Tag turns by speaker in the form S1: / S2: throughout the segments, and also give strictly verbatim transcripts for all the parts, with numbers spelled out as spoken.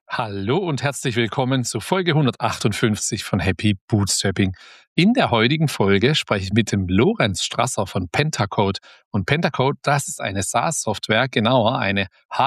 S1: Hallo und herzlich willkommen zu Folge hundertachtundfünfzig von Happy Bootstrapping. In der heutigen Folge spreche ich mit dem Lorenz Strasser von Pentacode. Und Pentacode, das ist eine SaaS-Software, genauer eine H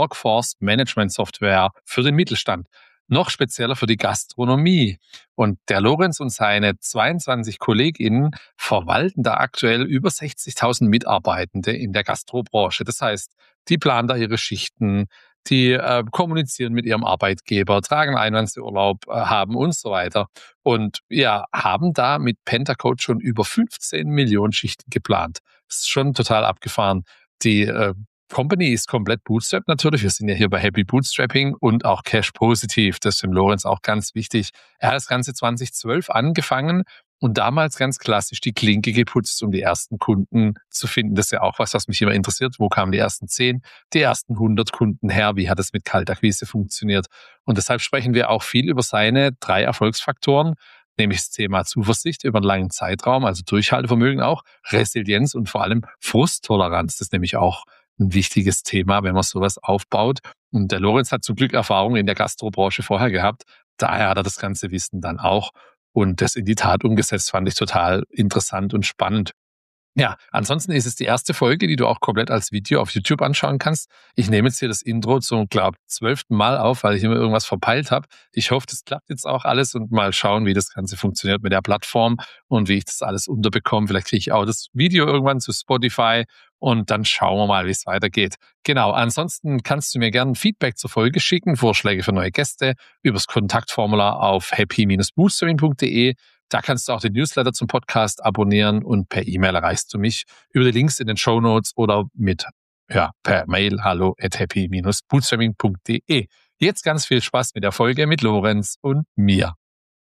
S1: R-Workforce-Management-Software für den Mittelstand. Noch spezieller für die Gastronomie. Und der Lorenz und seine zweiundzwanzig KollegInnen verwalten da aktuell über sechzigtausend Mitarbeitende in der Gastrobranche. Das heißt, die planen da ihre Schichten, die äh, kommunizieren mit ihrem Arbeitgeber, tragen ein, wenn sie Urlaub äh, haben und so weiter. Und ja, haben da mit Pentacode schon über fünfzehn Millionen Schichten geplant. Das ist schon total abgefahren. Die äh, Company ist komplett bootstrapped natürlich. Wir sind ja hier bei Happy Bootstrapping und auch Cash positiv. Das ist dem Lorenz auch ganz wichtig. Er hat das Ganze zwanzig zwölf angefangen und damals ganz klassisch die Klinke geputzt, um die ersten Kunden zu finden. Das ist ja auch was, was mich immer interessiert. Wo kamen die ersten zehn, die ersten hundert Kunden her? Wie hat es mit Kaltakquise funktioniert? Und deshalb sprechen wir auch viel über seine drei Erfolgsfaktoren, nämlich das Thema Zuversicht über einen langen Zeitraum, also Durchhaltevermögen auch, Resilienz und vor allem Frusttoleranz. Das ist nämlich auch ein wichtiges Thema, wenn man sowas aufbaut. Und der Lorenz hat zum Glück Erfahrung in der Gastrobranche vorher gehabt. Daher hat er das ganze Wissen dann auch und das in die Tat umgesetzt, fand ich total interessant und spannend. Ja, ansonsten ist es die erste Folge, die du auch komplett als Video auf YouTube anschauen kannst. Ich nehme jetzt hier das Intro zum, glaube ich, zwölften Mal auf, weil ich immer irgendwas verpeilt habe. Ich hoffe, das klappt jetzt auch alles und mal schauen, wie das Ganze funktioniert mit der Plattform und wie ich das alles unterbekomme. Vielleicht kriege ich auch das Video irgendwann zu Spotify und dann schauen wir mal, wie es weitergeht. Genau, ansonsten kannst du mir gerne Feedback zur Folge schicken, Vorschläge für neue Gäste übers Kontaktformular auf happy Bindestrich bootstrapping punkt de. Da kannst du auch den Newsletter zum Podcast abonnieren und per E-Mail erreichst du mich über die Links in den Shownotes oder mit ja, per Mail hallo at happy Bindestrich bootstrapping punkt de. Jetzt ganz viel Spaß mit der Folge mit Lorenz und mir.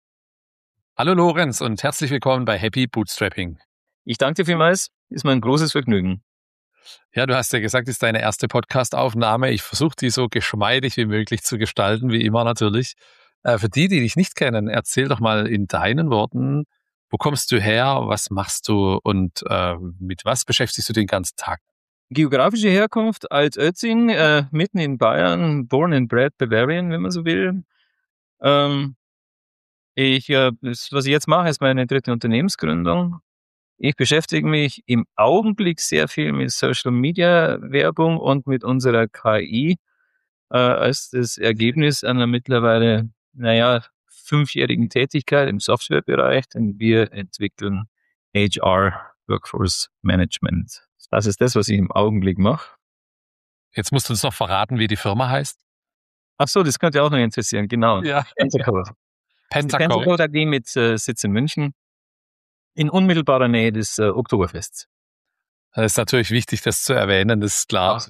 S1: Hallo Lorenz und herzlich willkommen bei Happy Bootstrapping.
S2: Ich danke dir vielmals, ist mir ein großes Vergnügen.
S1: Ja, du hast ja gesagt, es ist deine erste Podcast-Aufnahme. Ich versuche die so geschmeidig wie möglich zu gestalten, wie immer natürlich. Äh, für die, die dich nicht kennen, erzähl doch mal in deinen Worten, wo kommst du her, was machst du und äh, mit was beschäftigst du den ganzen Tag?
S2: Geografische Herkunft, Altötting, äh, mitten in Bayern, born and bred Bavarian, wenn man so will. Ähm, ich, äh, das, was ich jetzt mache, ist meine dritte Unternehmensgründung. Ich beschäftige mich im Augenblick sehr viel mit Social Media Werbung und mit unserer K I äh, als das Ergebnis einer mittlerweile, naja, fünfjährigen Tätigkeit im Softwarebereich, denn wir entwickeln H R, Workforce Management. Das ist das, was ich im Augenblick mache.
S1: Jetzt musst du uns noch verraten, wie die Firma heißt.
S2: Ach so, das könnte auch noch interessieren, genau.
S1: Ja.
S2: Pentacode.
S1: Pentacode.
S2: Pentacode A G mit äh, Sitz in München, in unmittelbarer Nähe des äh, Oktoberfests.
S1: Das ist natürlich wichtig, das zu erwähnen, das ist klar.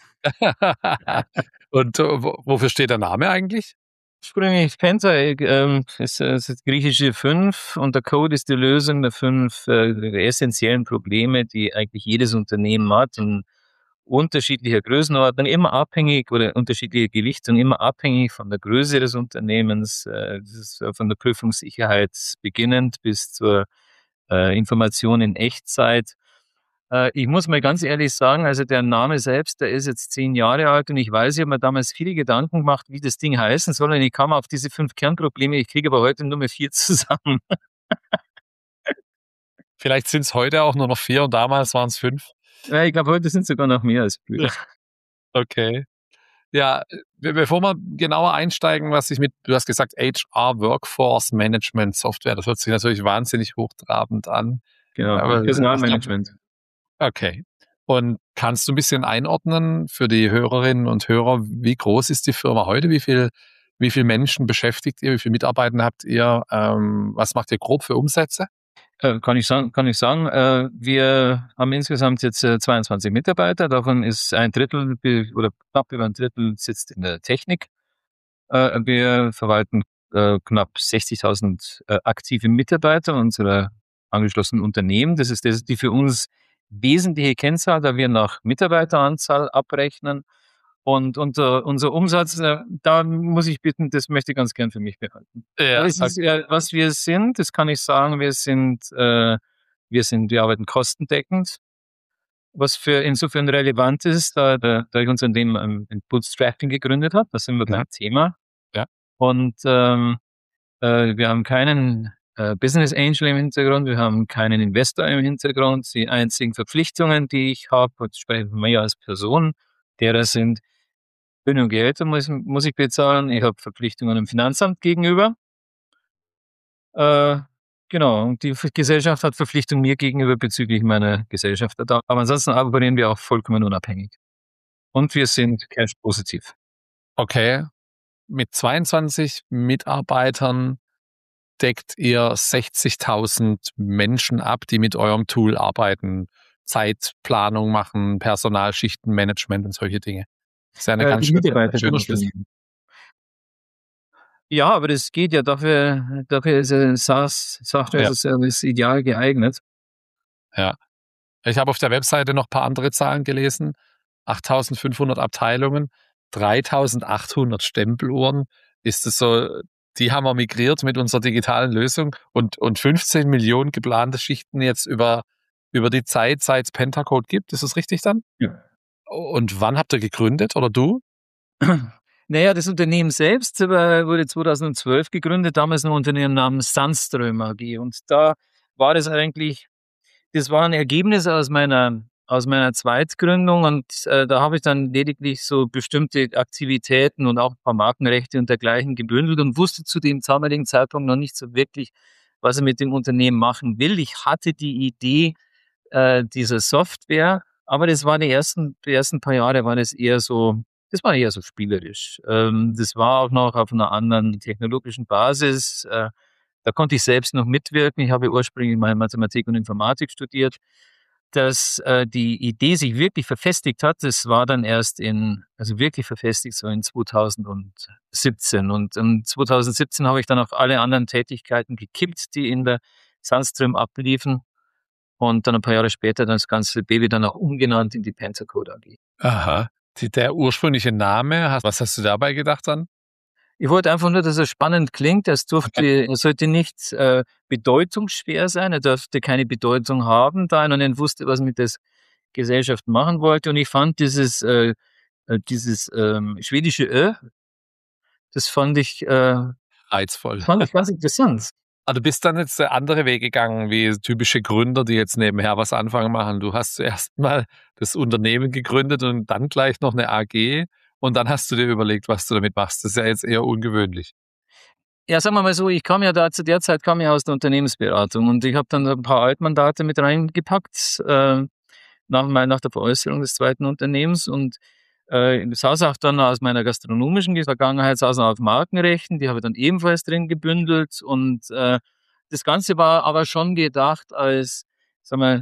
S1: Und äh, wofür steht der Name eigentlich?
S2: Ursprünglich Penta äh, ist, äh, ist das griechische fünf und der Code ist die Lösung der fünf äh, essentiellen Probleme, die eigentlich jedes Unternehmen hat und unterschiedlicher Größenordnung, immer abhängig oder unterschiedliche Gewichtung, immer abhängig von der Größe des Unternehmens, äh, das ist von der Prüfungssicherheit beginnend bis zur äh, Information in Echtzeit. Ich muss mal ganz ehrlich sagen, also der Name selbst, der ist jetzt zehn Jahre alt und ich weiß, ich habe mir damals viele Gedanken gemacht, wie das Ding heißen soll und ich kam auf diese fünf Kernprobleme, ich kriege aber heute nur mehr vier zusammen.
S1: Vielleicht sind es heute auch nur noch vier und damals waren es fünf.
S2: Ja, ich glaube, heute sind es sogar noch mehr als früher.
S1: Okay. Ja, bevor wir genauer einsteigen, was ich mit, du hast gesagt, H R Workforce Management Software, das hört sich natürlich wahnsinnig hochtrabend an.
S2: Genau, Personalmanagement.
S1: Okay. Und kannst du ein bisschen einordnen für die Hörerinnen und Hörer, wie groß ist die Firma heute? Wie viel, wie viele Menschen beschäftigt ihr? Wie viele Mitarbeiter habt ihr? Ähm, was macht ihr grob für Umsätze?
S2: Äh, kann ich sagen, kann ich sagen. Äh, wir haben insgesamt jetzt äh, zweiundzwanzig Mitarbeiter. Davon ist ein Drittel oder knapp über ein Drittel sitzt in der Technik. Äh, wir verwalten äh, knapp sechzigtausend äh, aktive Mitarbeiter unserer angeschlossenen Unternehmen. Das ist das, die für uns wesentliche Kennzahl, da wir nach Mitarbeiteranzahl abrechnen. Und unser, unser Umsatz, äh, da muss ich bitten, das möchte ich ganz gern für mich behalten.
S1: Ja,
S2: das ist, äh, was wir sind, das kann ich sagen, wir sind, äh, wir sind, wir arbeiten kostendeckend. Was für insofern relevant ist, da, da, da ich unser Unternehmen im Bootstrapping gegründet habe, da sind wir beim Thema. Und ähm, äh, wir haben keinen äh, Business Angel im Hintergrund, wir haben keinen Investor im Hintergrund. Die einzigen Verpflichtungen, die ich habe, und spreche von mir als Person, derer sind Löhne und Gehälter muss, muss ich bezahlen. Ich habe Verpflichtungen dem Finanzamt gegenüber. Äh, genau, und die Gesellschaft hat Verpflichtung mir gegenüber bezüglich meiner Gesellschaft. Aber ansonsten operieren wir auch vollkommen unabhängig. Und wir sind cash-positiv.
S1: Okay, mit zweiundzwanzig Mitarbeitern deckt ihr sechzigtausend Menschen ab, die mit eurem Tool arbeiten, Zeitplanung machen, Personalschichtenmanagement und solche Dinge. Das ist ja eine
S2: Äh,
S1: ganz
S2: die
S1: schöne,
S2: Mitarbeiter vom
S1: schöner Schlüssel.
S2: Unternehmen. Ja, aber das geht ja, dafür, dafür ist ein SaaS, Software as
S1: Ja.
S2: a Service, ideal geeignet.
S1: Ja. Ich habe auf der Webseite noch ein paar andere Zahlen gelesen. achttausendfünfhundert Abteilungen, dreitausendachthundert Stempeluhren. Ist es so, die haben wir migriert mit unserer digitalen Lösung und, und fünfzehn Millionen geplante Schichten jetzt über, über die Zeit, seit es Pentacode gibt. Ist das richtig dann?
S2: Ja.
S1: Und wann habt ihr gegründet oder du?
S2: Naja, das Unternehmen selbst wurde zweitausendzwölf gegründet, damals ein Unternehmen namens Sandström A G. Und da war das eigentlich, das war ein Ergebnis aus meiner, aus meiner Zweitgründung und äh, da habe ich dann lediglich so bestimmte Aktivitäten und auch ein paar Markenrechte und dergleichen gebündelt und wusste zu dem damaligen Zeitpunkt noch nicht so wirklich, was ich mit dem Unternehmen machen will. Ich hatte die Idee äh, dieser Software, aber das war die ersten, die ersten paar Jahre war das eher so, das war eher so spielerisch. Ähm, das war auch noch auf einer anderen technologischen Basis. Äh, da konnte ich selbst noch mitwirken. Ich habe ursprünglich mal Mathematik und Informatik studiert. Dass äh, die Idee sich wirklich verfestigt hat, das war dann erst in, also wirklich verfestigt, so in zweitausendsiebzehn. Und in zweitausendsiebzehn habe ich dann auch alle anderen Tätigkeiten gekippt, die in der Sandström abliefen. Und dann ein paar Jahre später das ganze Baby dann auch umgenannt in die Pentacode A G.
S1: Aha. Die, der ursprüngliche Name, was hast du dabei gedacht dann?
S2: Ich wollte einfach nur, dass er spannend klingt. Es durfte,
S1: Okay.
S2: er sollte nicht äh, bedeutungsschwer sein. Er durfte keine Bedeutung haben, da er noch nicht wusste, was mit der Gesellschaft machen wollte. Und ich fand dieses, äh, dieses ähm, schwedische Ö, das fand ich, äh,
S1: Reizvoll.
S2: fand ich ganz interessant.
S1: Aber du bist dann jetzt andere Wege gegangen, wie typische Gründer, die jetzt nebenher was anfangen machen. Du hast zuerst mal das Unternehmen gegründet und dann gleich noch eine A G und dann hast du dir überlegt, was du damit machst. Das ist ja jetzt eher ungewöhnlich.
S2: Ja, sagen wir mal so, ich kam ja da, zu der Zeit kam ich aus der Unternehmensberatung und ich habe dann ein paar Altmandate mit reingepackt, äh, nach, nach der Veräußerung des zweiten Unternehmens und äh, saß auch dann aus meiner gastronomischen Vergangenheit, saß auch auf Markenrechten, die habe ich dann ebenfalls drin gebündelt und äh, das Ganze war aber schon gedacht als, sagen wir,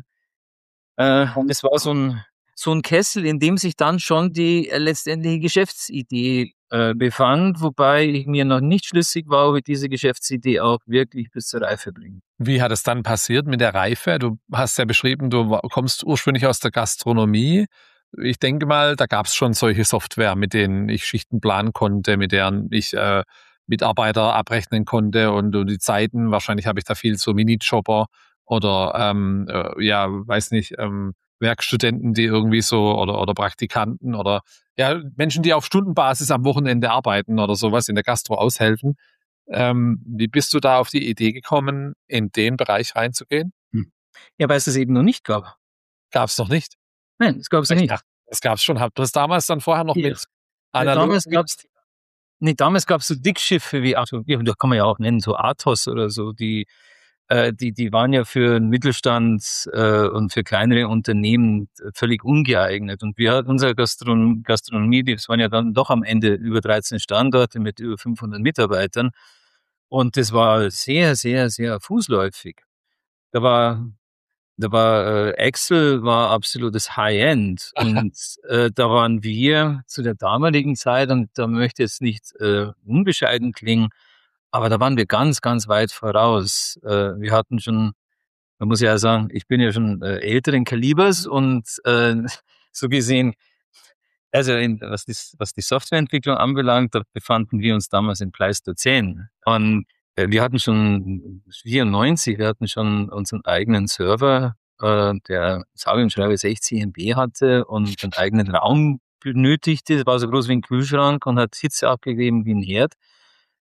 S2: äh, das war so ein, so ein Kessel, in dem sich dann schon die äh, letztendliche Geschäftsidee äh, befand, wobei ich mir noch nicht schlüssig war, ob ich diese Geschäftsidee auch wirklich bis zur Reife bringe.
S1: Wie hat es dann passiert mit der Reife? Du hast ja beschrieben, du kommst ursprünglich aus der Gastronomie. Ich denke mal, da gab es schon solche Software, mit denen ich Schichten planen konnte, mit deren ich äh, Mitarbeiter abrechnen konnte und, und die Zeiten. Wahrscheinlich habe ich da viel so Minijobber oder ähm, äh, ja, weiß nicht, ähm, Werkstudenten, die irgendwie so oder oder Praktikanten oder ja Menschen, die auf Stundenbasis am Wochenende arbeiten oder sowas in der Gastro aushelfen. Ähm, wie bist du da auf die Idee gekommen, in den Bereich reinzugehen?
S2: Hm. Ja, weil es das eben noch nicht gab.
S1: Gab es noch nicht?
S2: Nein, das gab es
S1: Ich
S2: nicht.
S1: dachte, das gab es schon. Habt ihr das damals dann vorher noch
S2: Ja.
S1: mit analog?
S2: Damals gab's, nee, damals gab es so Dickschiffe wie, also, ja, da kann man ja auch nennen, so Athos oder so, die, äh, die, die waren ja für den Mittelstand äh, und für kleinere Unternehmen völlig ungeeignet. Und wir hatten unsere Gastron Gastronomie, das waren ja dann doch am Ende über dreizehn Standorte mit über fünfhundert Mitarbeitern. Und das war sehr, sehr, sehr fußläufig. Da war Da war äh, Excel war absolutes High-End und äh, da waren wir zu der damaligen Zeit, und da möchte ich jetzt nicht äh, unbescheiden klingen, aber da waren wir ganz, ganz weit voraus. Äh, wir hatten schon, man muss ja sagen, ich bin ja schon äh, älteren Kalibers und äh, so gesehen, also in, was, die, was die Softwareentwicklung anbelangt, da befanden wir uns damals in Pleistozän. Und äh, wir hatten schon vierundneunzig, wir hatten schon unseren eigenen Server, äh, der sage und schreibe sechzig MB hatte und einen eigenen Raum benötigte. Das war so groß wie ein Kühlschrank und hat Hitze abgegeben wie ein Herd.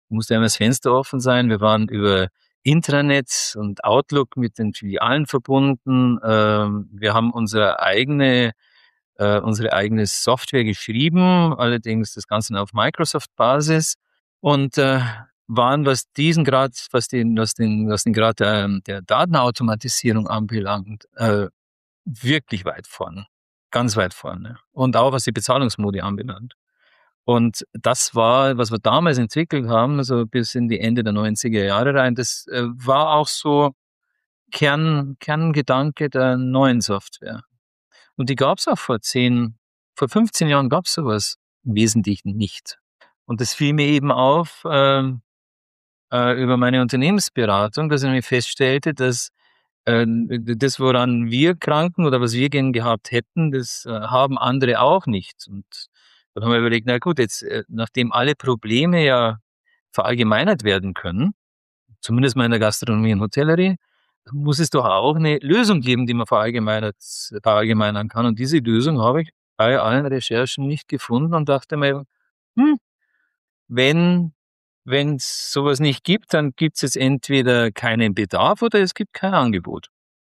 S2: musste einmal das Fenster offen sein. Wir waren über Intranet und Outlook mit den Filialen verbunden. Ähm, wir haben unsere eigene, äh, unsere eigene Software geschrieben, allerdings das Ganze auf Microsoft-Basis und äh, waren, was diesen Grad, was den, was den, was den Grad der, der Datenautomatisierung anbelangt, äh, wirklich weit vorne, ganz weit vorne. Und auch was die Bezahlungsmodi anbelangt. Und das war, was wir damals entwickelt haben, also bis in die Ende der neunziger Jahre rein, das äh, war auch so Kern, Kerngedanke der neuen Software. Und die gab es auch vor zehn, vor fünfzehn Jahren gab es sowas im Wesentlichen nicht. Und das fiel mir eben auf äh, äh, über meine Unternehmensberatung, dass ich nämlich feststellte, dass äh, das, woran wir kranken oder was wir gern gehabt hätten, das äh, haben andere auch nicht. Und dann haben wir überlegt, na gut, jetzt, äh, nachdem alle Probleme ja verallgemeinert werden können, zumindest mal in der Gastronomie und Hotellerie, muss es doch auch eine Lösung geben, die man verallgemeinert, verallgemeinern kann. Und diese Lösung habe ich bei allen Recherchen nicht gefunden und dachte mir, hm, wenn wenn es sowas nicht gibt, dann gibt es jetzt entweder keinen Bedarf oder es gibt kein Angebot.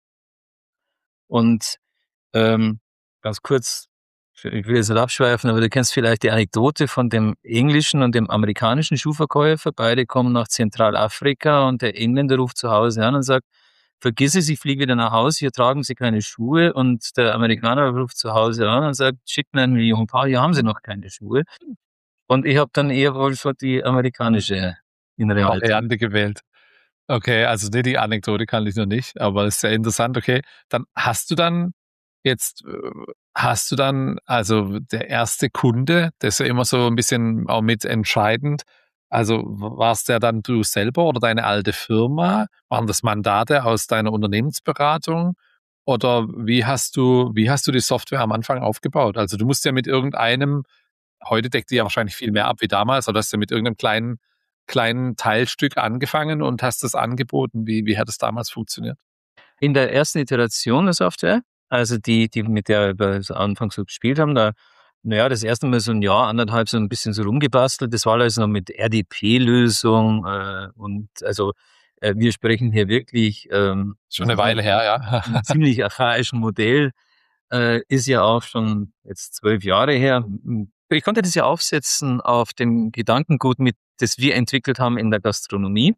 S2: Und ähm, ganz kurz, ich will jetzt nicht abschweifen, aber du kennst vielleicht die Anekdote von dem englischen und dem amerikanischen Schuhverkäufer. Beide kommen nach Zentralafrika und der Engländer ruft zu Hause an und sagt, vergiss es, ich fliege wieder nach Hause, hier tragen Sie keine Schuhe. Und der Amerikaner ruft zu Hause an und sagt, schickt mir ein Millionenpaar, hier haben Sie noch keine Schuhe. Und ich habe dann eher wohl so die amerikanische innere Haltung.
S1: Variante gewählt. Okay, also nee, die Anekdote kann ich noch nicht, aber das ist sehr interessant. Okay, dann hast du dann jetzt, äh, hast du dann, also der erste Kunde, das ist ja immer so ein bisschen auch mit entscheidend. Also w- warst der dann du selber oder deine alte Firma? Waren das Mandate aus deiner Unternehmensberatung? Oder wie hast du, wie hast du die Software am Anfang aufgebaut? Also du musst ja mit irgendeinem, heute deckt die ja wahrscheinlich viel mehr ab wie damals, aber du hast ja mit irgendeinem kleinen, kleinen Teilstück angefangen und hast das angeboten. Wie, wie hat es damals funktioniert?
S2: In der ersten Iteration der Software, also die, die mit der wir so anfangs so gespielt haben, da, naja, das erste Mal so ein Jahr, anderthalb so ein bisschen so rumgebastelt. Das war alles noch mit R D P-Lösung äh, und also äh, wir sprechen hier wirklich ähm,
S1: Schon eine Weile her, ja.
S2: einem ziemlich archaischen Modell, äh, ist ja auch schon jetzt zwölf Jahre her. Ich konnte das ja aufsetzen auf dem Gedankengut, mit das wir entwickelt haben in der Gastronomie.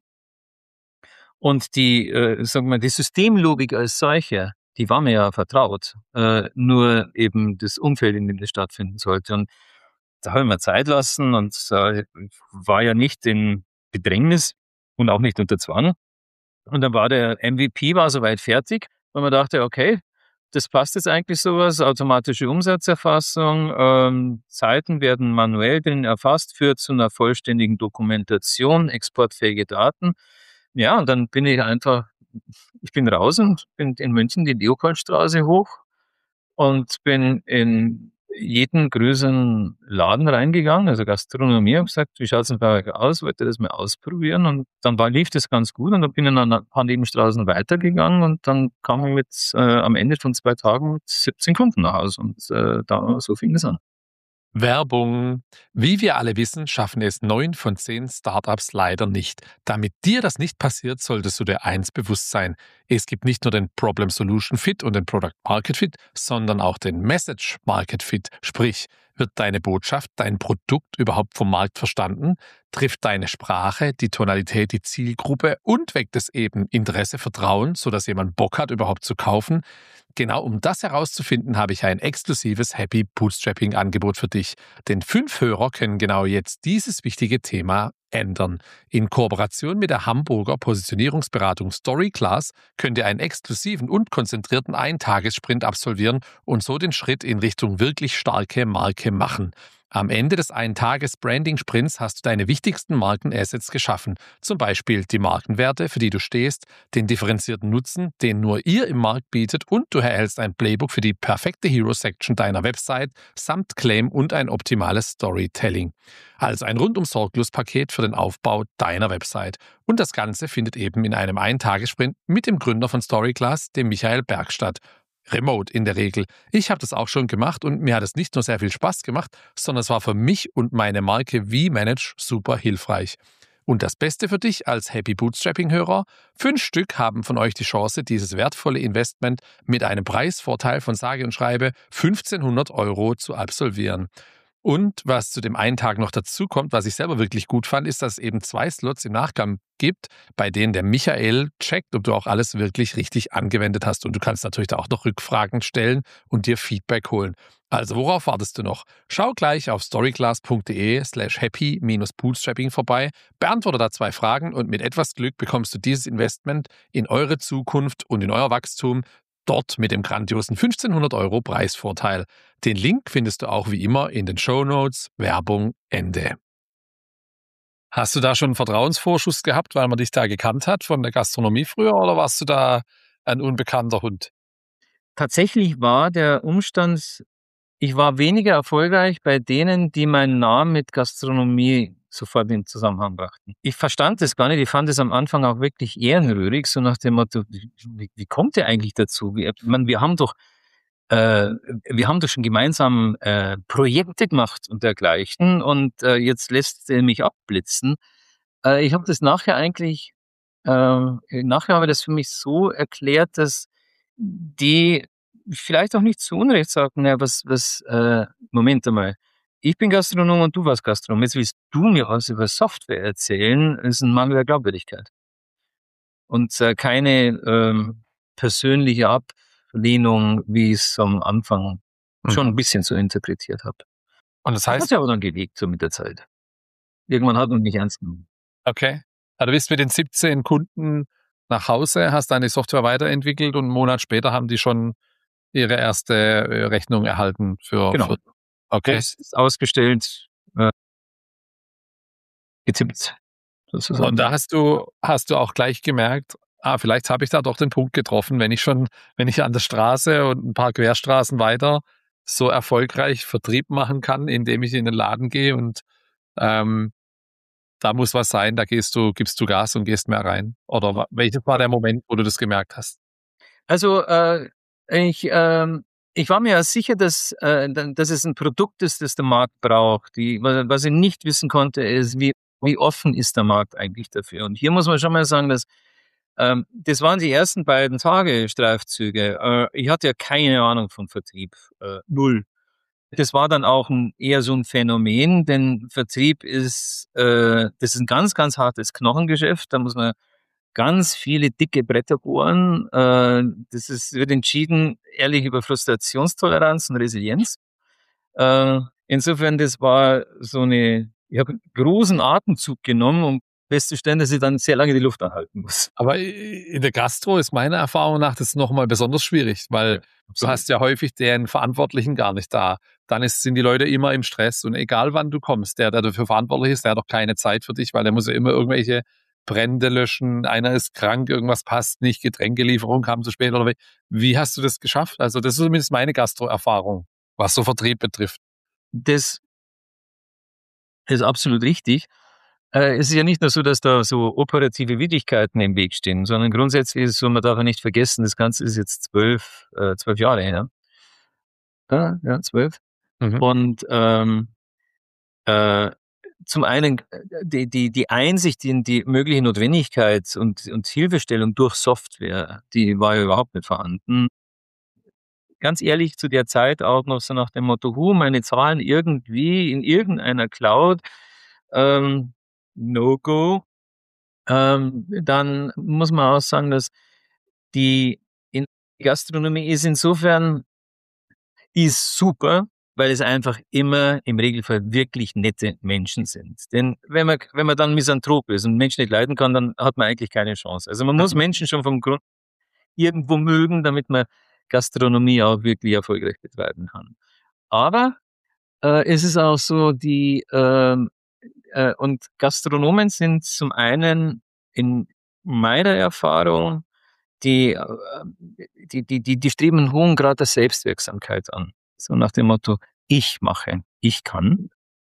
S2: Und die, äh, sagen wir, die Systemlogik als solche, die war mir ja vertraut. Äh, nur eben das Umfeld, in dem das stattfinden sollte. Und da habe ich mir Zeit lassen und äh, war ja nicht in Bedrängnis und auch nicht unter Zwang. Und dann war der M V P war soweit fertig, und man dachte, okay, das passt jetzt eigentlich sowas, automatische Umsatzerfassung, ähm, Zeiten werden manuell drin erfasst, führt zu einer vollständigen Dokumentation, exportfähige Daten. Ja, und dann bin ich einfach, ich bin raus und bin in München die Leopoldstraße hoch und bin in jeden größeren Laden reingegangen, also Gastronomie, habe gesagt, wie schaut's denn bei euch aus? Wollt ihr das mal ausprobieren? Und dann war, lief das ganz gut und dann bin ich dann ein paar Nebenstraßen weitergegangen und dann kam ich mit, äh, am Ende von zwei Tagen mit siebzehn Kunden nach Hause und äh, da, so fing es an.
S1: Werbung. Wie wir alle wissen, schaffen es neun von zehn Startups leider nicht. Damit dir das nicht passiert, solltest du dir eins bewusst sein. Es gibt nicht nur den Problem Solution Fit und den Product Market Fit, sondern auch den Message Market Fit. Sprich, wird deine Botschaft, dein Produkt überhaupt vom Markt verstanden? Trifft deine Sprache, die Tonalität, die Zielgruppe und weckt es eben Interesse, Vertrauen, sodass jemand Bock hat, überhaupt zu kaufen? Genau um das herauszufinden, habe ich ein exklusives Happy Bootstrapping-Angebot für dich. Denn fünf Hörer können genau jetzt dieses wichtige Thema ändern. In Kooperation mit der Hamburger Positionierungsberatung Storyclass könnt ihr einen exklusiven und konzentrierten Eintagessprint absolvieren und so den Schritt in Richtung wirklich starke Marke machen. Am Ende des Eintages-Branding-Sprints hast du deine wichtigsten Markenassets geschaffen. Zum Beispiel die Markenwerte, für die du stehst, den differenzierten Nutzen, den nur ihr im Markt bietet, und du erhältst ein Playbook für die perfekte Hero-Section deiner Website samt Claim und ein optimales Storytelling. Also ein rundum sorglos Paket für den Aufbau deiner Website. Und das Ganze findet eben in einem Eintagessprint mit dem Gründer von Storyclass, dem Michael Berg, statt. Remote in der Regel. Ich habe das auch schon gemacht und mir hat es nicht nur sehr viel Spaß gemacht, sondern es war für mich und meine Marke V-Manage super hilfreich. Und das Beste für dich als Happy Bootstrapping-Hörer: Fünf Stück haben von euch die Chance, dieses wertvolle Investment mit einem Preisvorteil von sage und schreibe fünfzehnhundert Euro zu absolvieren. Und was zu dem einen Tag noch dazu kommt, was ich selber wirklich gut fand, ist, dass es eben zwei Slots im Nachgang gibt, bei denen der Michael checkt, ob du auch alles wirklich richtig angewendet hast. Und du kannst natürlich da auch noch Rückfragen stellen und dir Feedback holen. Also worauf wartest du noch? Schau gleich auf storyclass.de slash happy minus bootstrapping vorbei, beantworte da zwei Fragen und mit etwas Glück bekommst du dieses Investment in eure Zukunft und in euer Wachstum dort mit dem grandiosen fünfzehnhundert Euro Preisvorteil. Den Link findest du auch wie immer in den Shownotes. Werbung Ende. Hast du da schon einen Vertrauensvorschuss gehabt, weil man dich da gekannt hat von der Gastronomie früher, oder warst du da ein unbekannter Hund?
S2: Tatsächlich war der Umstand, ich war weniger erfolgreich bei denen, die meinen Namen mit Gastronomie sofort in Zusammenhang brachten. Ich verstand das gar nicht. Ich fand es am Anfang auch wirklich ehrenrührig, so nach dem Motto, wie, wie kommt der eigentlich dazu? Wir, man, wir haben doch, äh, wir haben doch schon gemeinsam äh, Projekte gemacht und dergleichen, und äh, jetzt lässt er mich abblitzen. Äh, ich habe das nachher eigentlich, äh, nachher habe ich das für mich so erklärt, dass die vielleicht auch nicht zu Unrecht sagten, ja, was, was, äh, Moment einmal, ich bin Gastronom und du warst Gastronom. Jetzt willst du mir was über Software erzählen, ist ein Mangel der Glaubwürdigkeit. Und äh, keine ähm, persönliche Ablehnung, wie ich es am Anfang
S1: Mhm.
S2: schon ein bisschen so interpretiert habe.
S1: Und das
S2: Das hat
S1: heißt,
S2: sich aber dann gelegt, so mit der Zeit. Irgendwann hat man mich ernst genommen.
S1: okay, also du bist mit den siebzehn Kunden nach Hause, hast deine Software weiterentwickelt und einen Monat später haben die schon ihre erste äh, Rechnung erhalten für,
S2: Genau.
S1: für okay.
S2: Das ist ausgestellt, äh, getippt, sozusagen.
S1: Und da hast du, hast du auch gleich gemerkt, ah, vielleicht habe ich da doch den Punkt getroffen, wenn ich schon, wenn ich an der Straße und ein paar Querstraßen weiter so erfolgreich Vertrieb machen kann, indem ich in den Laden gehe und ähm, da muss was sein, da gehst du, gibst du Gas und gehst mehr rein. Oder wa- welches war der Moment, wo du das gemerkt hast?
S2: Also, äh, ich, ähm, ich war mir ja sicher, dass, äh, da- dass es ein Produkt ist, das der Markt braucht. Die, wa- was ich nicht wissen konnte, ist, wie, wie offen ist der Markt eigentlich dafür? Und hier muss man schon mal sagen, dass ähm, das waren die ersten beiden Tage Streifzüge. Äh, ich hatte ja keine Ahnung von Vertrieb. Äh, null. Das war dann auch ein, eher so ein Phänomen, denn Vertrieb ist, äh, das ist ein ganz, ganz hartes Knochengeschäft. Da muss man ganz viele dicke Bretter bohren. Äh, das ist, wird entschieden, ehrlich, über Frustrationstoleranz und Resilienz. Äh, insofern, das war so eine, ich habe einen großen Atemzug genommen, um festzustellen, dass ich dann sehr lange die Luft anhalten muss.
S1: Aber in der Gastro ist meiner Erfahrung nach das nochmal besonders schwierig, weil du hast ja häufig den Verantwortlichen gar nicht da. Dann ist, sind die Leute immer im Stress und egal wann du kommst, der, der dafür verantwortlich ist, der hat doch keine Zeit für dich, weil der muss ja immer irgendwelche Brände löschen, einer ist krank, irgendwas passt nicht, Getränkelieferung kam zu spät oder wie. Wie hast du das geschafft? Also das ist zumindest meine Gastro-Erfahrung, was so Vertrieb betrifft.
S2: Das ist absolut richtig. Äh, es ist ja nicht nur so, dass da so operative Widrigkeiten im Weg stehen, sondern grundsätzlich ist es so, man darf ja nicht vergessen, das Ganze ist jetzt zwölf, äh, zwölf Jahre her. Ja, ja, zwölf.
S1: Mhm.
S2: Und ähm, äh, zum einen äh, die, die, die Einsicht in die mögliche Notwendigkeit und, und Hilfestellung durch Software, die war ja überhaupt nicht vorhanden. Ganz ehrlich, zu der Zeit auch noch so nach dem Motto, hu, meine Zahlen irgendwie in irgendeiner Cloud, ähm, No-Go. Ähm, dann muss man auch sagen, dass die in Gastronomie ist insofern ist super, weil es einfach immer im Regelfall wirklich nette Menschen sind. Denn wenn man, wenn man dann Misanthrop ist und Menschen nicht leiden kann, dann hat man eigentlich keine Chance. Also man muss Menschen schon vom Grund irgendwo mögen, damit man Gastronomie auch wirklich erfolgreich betreiben kann. Aber äh, es ist auch so, die ähm, äh, und Gastronomen sind zum einen in meiner Erfahrung, die, äh, die, die, die, die streben einen hohen Grad der Selbstwirksamkeit an. So nach dem Motto, ich mache, ich kann.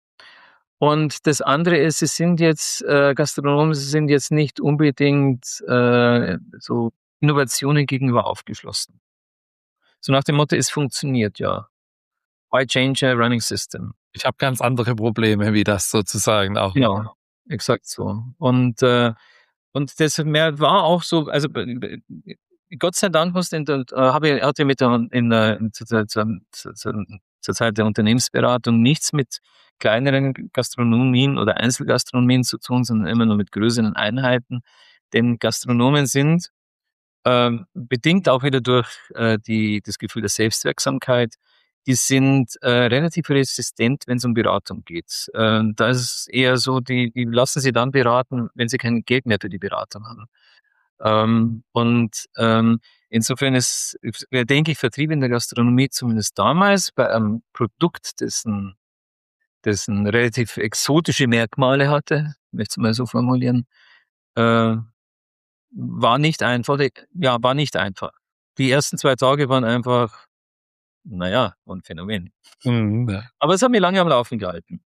S2: Und das andere ist, sie sind jetzt, äh, Gastronomen, sie sind jetzt nicht unbedingt äh, so Innovationen gegenüber aufgeschlossen. So nach dem Motto, es funktioniert ja. Why change a running system?
S1: Ich habe ganz andere Probleme, wie das sozusagen auch.
S2: Genau. exakt so. Und, äh, und das mehr war auch so, also Gott sei Dank musste in der, habe ich, hatte mit der, in der, zu, zu, zu, zur Zeit der Unternehmensberatung nichts mit kleineren Gastronomien oder Einzelgastronomien zu tun, sondern immer nur mit größeren Einheiten. Denn Gastronomen sind ähm, bedingt auch wieder durch äh, die, das Gefühl der Selbstwirksamkeit, die sind äh, relativ resistent, wenn es um Beratung geht. Äh, da ist es eher so, die, die lassen sie dann beraten, wenn sie kein Geld mehr für die Beratung haben. Ähm, und ähm, insofern ist, äh, denke ich, Vertrieb in der Gastronomie zumindest damals bei einem Produkt, dessen, dessen relativ exotische Merkmale hatte, möchte ich es mal so formulieren, äh, war nicht einfach. Ja, war nicht einfach. Die ersten zwei Tage waren einfach, naja, ein Phänomen.
S1: Mhm, ja.
S2: Aber es hat mich lange am Laufen gehalten.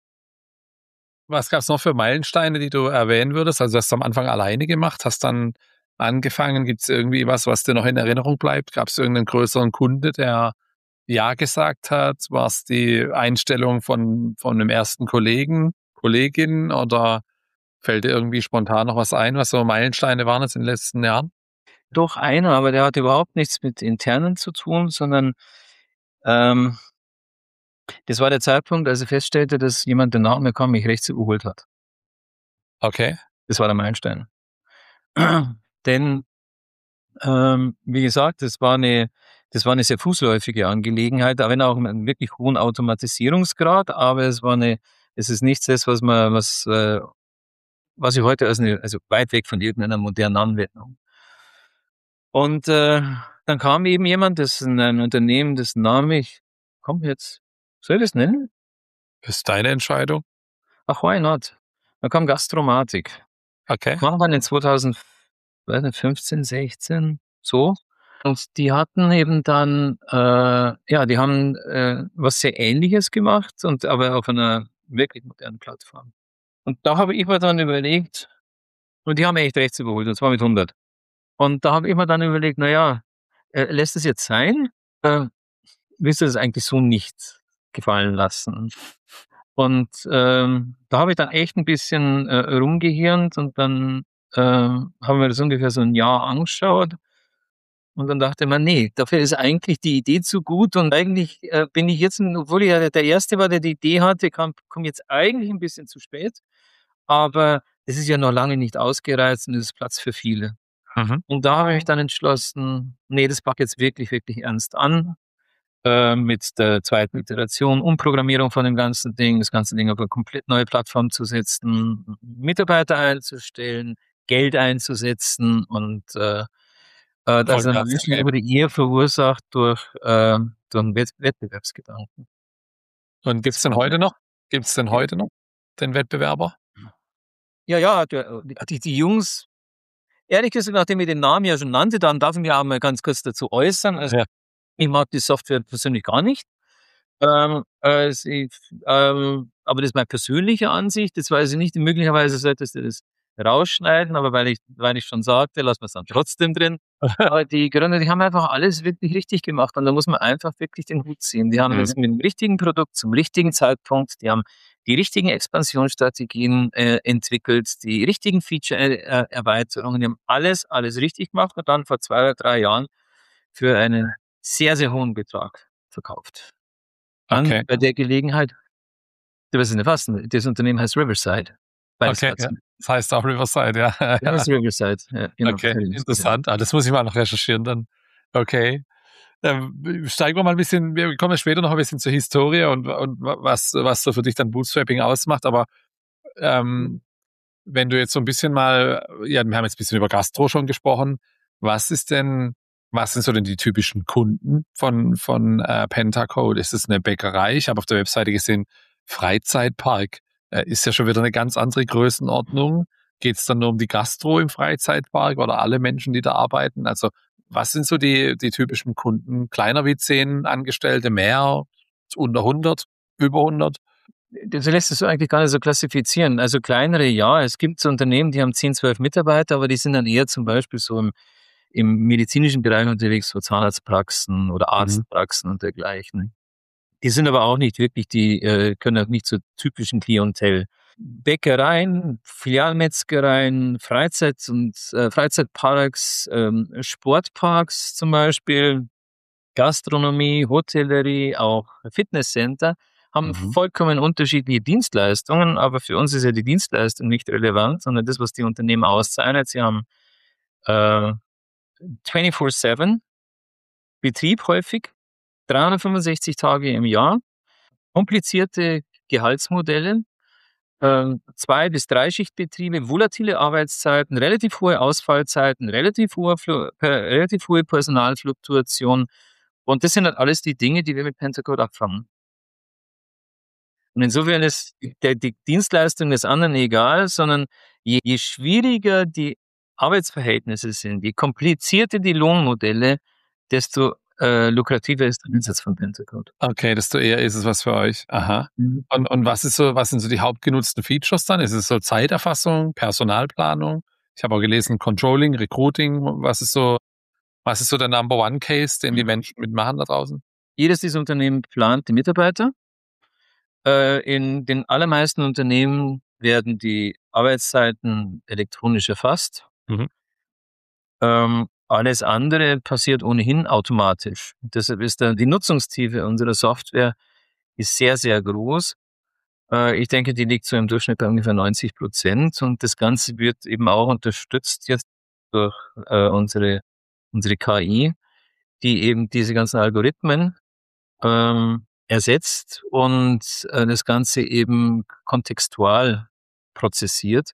S1: Was gab es noch für Meilensteine, die du erwähnen würdest? Also, hast du am Anfang alleine gemacht, hast dann angefangen. Gibt es irgendwie was, was dir noch in Erinnerung bleibt? Gab es irgendeinen größeren Kunde, der Ja gesagt hat? War es die Einstellung von, von einem ersten Kollegen, Kollegin oder fällt dir irgendwie spontan noch was ein, was so Meilensteine waren jetzt in den letzten Jahren?
S2: Doch einer, aber der hat überhaupt nichts mit Internen zu tun, sondern ähm, das war der Zeitpunkt, als ich feststellte, dass jemand, der nach mir kam, mich rechts überholt hat.
S1: Okay.
S2: Das war der Meilenstein. Denn, ähm, wie gesagt, das war eine, das war eine sehr fußläufige Angelegenheit, aber wenn auch mit einem wirklich hohen Automatisierungsgrad, aber es war eine, es ist nichts das, was man, was, äh, was ich heute als eine, also weit weg von irgendeiner modernen Anwendung. Und äh, dann kam eben jemand, das ist ein Unternehmen, das Name ich, komm jetzt, soll ich das nennen?
S1: Ist deine Entscheidung?
S2: Ach, why not? Dann kam Gastromatik.
S1: Okay.
S2: Wann war denn zweitausendfünfzehn, sechzehn, so. Und die hatten eben dann, äh, ja, die haben äh, was sehr Ähnliches gemacht und aber auf einer wirklich modernen Plattform. Und da habe ich mir dann überlegt, und die haben echt rechts überholt, und zwar mit hundert. Und da habe ich mir dann überlegt, na ja, äh, lässt es jetzt sein? Äh, willst du das eigentlich so nicht gefallen lassen? Und ähm, da habe ich dann echt ein bisschen äh, rumgehirnt und dann ähm, haben wir das ungefähr so ein Jahr angeschaut und dann dachte man, nee, dafür ist eigentlich die Idee zu gut und eigentlich äh, bin ich jetzt, obwohl ich ja der Erste war, der die Idee hatte, komme komm jetzt eigentlich ein bisschen zu spät, aber es ist ja noch lange nicht ausgereizt und es ist Platz für viele.
S1: Mhm.
S2: Und da habe ich dann entschlossen, nee, das packe ich jetzt wirklich, wirklich ernst an äh, mit der zweiten Iteration, Umprogrammierung von dem ganzen Ding, das ganze Ding auf eine komplett neue Plattform zu setzen, Mitarbeiter einzustellen, Geld einzusetzen und äh, äh, das ist
S1: Vollgas,
S2: Menschen
S1: okay.
S2: über die Ehe verursacht durch, äh, durch einen Wett Wettbewerbsgedanken.
S1: Und gibt's denn heute noch? Gibt's denn heute noch den Wettbewerber?
S2: Ja, ja, der, die, die Jungs, ehrlich gesagt, nachdem ich den Namen ja schon nannte, dann darf ich mich auch mal ganz kurz dazu äußern. Also,
S1: Ja.
S2: ich mag die Software persönlich gar nicht. Ähm, äh, sie, ähm, aber das ist meine persönliche Ansicht. Das weiß ich nicht. Möglicherweise solltest du das rausschneiden, aber weil ich, weil ich schon sagte, lassen wir es dann trotzdem drin. Aber die Gründer, die haben einfach alles wirklich richtig gemacht und da muss man einfach wirklich den Hut ziehen. Die haben
S1: Mhm.
S2: das mit dem richtigen Produkt zum richtigen Zeitpunkt, die haben die richtigen Expansionsstrategien äh, entwickelt, die richtigen Feature-Erweiterungen, die haben alles, alles richtig gemacht und dann vor zwei oder drei Jahren für einen sehr, sehr hohen Betrag verkauft. Dann
S1: Okay.
S2: bei der Gelegenheit, du wirst es nicht fassen, das Unternehmen heißt Riverside. Beides
S1: Okay, ja.
S2: Katzen.
S1: Das heißt auch Riverside, ja.
S2: Ja,
S1: Ja.
S2: das ist Riverside. Ja, genau.
S1: Okay,
S2: Völlig
S1: interessant. Ah, das muss ich mal noch recherchieren dann. Okay. Ähm, steigen wir mal ein bisschen, wir kommen später noch ein bisschen zur Historie und, und was, was so für dich dann Bootstrapping ausmacht, aber ähm, wenn du jetzt so ein bisschen mal, ja, wir haben jetzt ein bisschen über Gastro schon gesprochen, was ist denn, was sind so denn die typischen Kunden von, von äh, Pentacode? Ist es eine Bäckerei? Ich habe auf der Webseite gesehen, Freizeitpark. Äh, ist ja schon wieder eine ganz andere Größenordnung. Geht es dann nur um die Gastro im Freizeitpark oder alle Menschen, die da arbeiten? Also was sind so die, die typischen Kunden? Kleiner wie zehn Angestellte, mehr, unter hundert, über hundert?
S2: Das lässt es eigentlich gar nicht so klassifizieren. Also kleinere, ja, es gibt so Unternehmen, die haben zehn, zwölf Mitarbeiter, aber die sind dann eher zum Beispiel so im, im medizinischen Bereich unterwegs, so Zahnarztpraxen oder
S1: Mhm.
S2: Arztpraxen und dergleichen. Die sind aber auch nicht wirklich, die äh, können auch nicht zur typischen Klientel. Bäckereien, Filialmetzgereien, Freizeit- und äh, Freizeitparks, ähm, Sportparks zum Beispiel, Gastronomie, Hotellerie, auch Fitnesscenter haben
S1: Mhm.
S2: vollkommen unterschiedliche Dienstleistungen, aber für uns ist ja die Dienstleistung nicht relevant, sondern das, was die Unternehmen auszeichnet. Sie haben äh, vierundzwanzig sieben Betrieb häufig, dreihundertfünfundsechzig Tage im Jahr, komplizierte Gehaltsmodelle, äh, Zwei- bis Dreischichtbetriebe, volatile Arbeitszeiten, relativ hohe Ausfallzeiten, relativ hohe, Flu- per, relativ hohe Personalfluktuation. Und das sind halt alles die Dinge, die wir mit Pentacode abfangen. Und insofern ist der, die Dienstleistung des anderen egal, sondern je, je schwieriger die Arbeitsverhältnisse sind, je komplizierter die Lohnmodelle, desto äh, lukrativer ist der Einsatz von Pentacode.
S1: Okay, desto eher ist es was für euch. Aha.
S2: Mhm.
S1: Und, und was ist so, was sind so die hauptgenutzten Features dann? Ist es so Zeiterfassung, Personalplanung? Ich habe auch gelesen, Controlling, Recruiting. Was ist so, was ist so der Number One Case, den die Menschen mitmachen da draußen?
S2: Jedes dieser Unternehmen plant die Mitarbeiter. Äh, in den allermeisten Unternehmen werden die Arbeitszeiten elektronisch erfasst.
S1: Mhm.
S2: Ähm, alles andere passiert ohnehin automatisch. Deshalb ist da die Nutzungstiefe unserer Software ist sehr, sehr groß. Äh, ich denke, die liegt so im Durchschnitt bei ungefähr neunzig Prozent und das Ganze wird eben auch unterstützt jetzt durch äh, unsere, unsere K I, die eben diese ganzen Algorithmen ähm, ersetzt und äh, das Ganze eben kontextual prozessiert.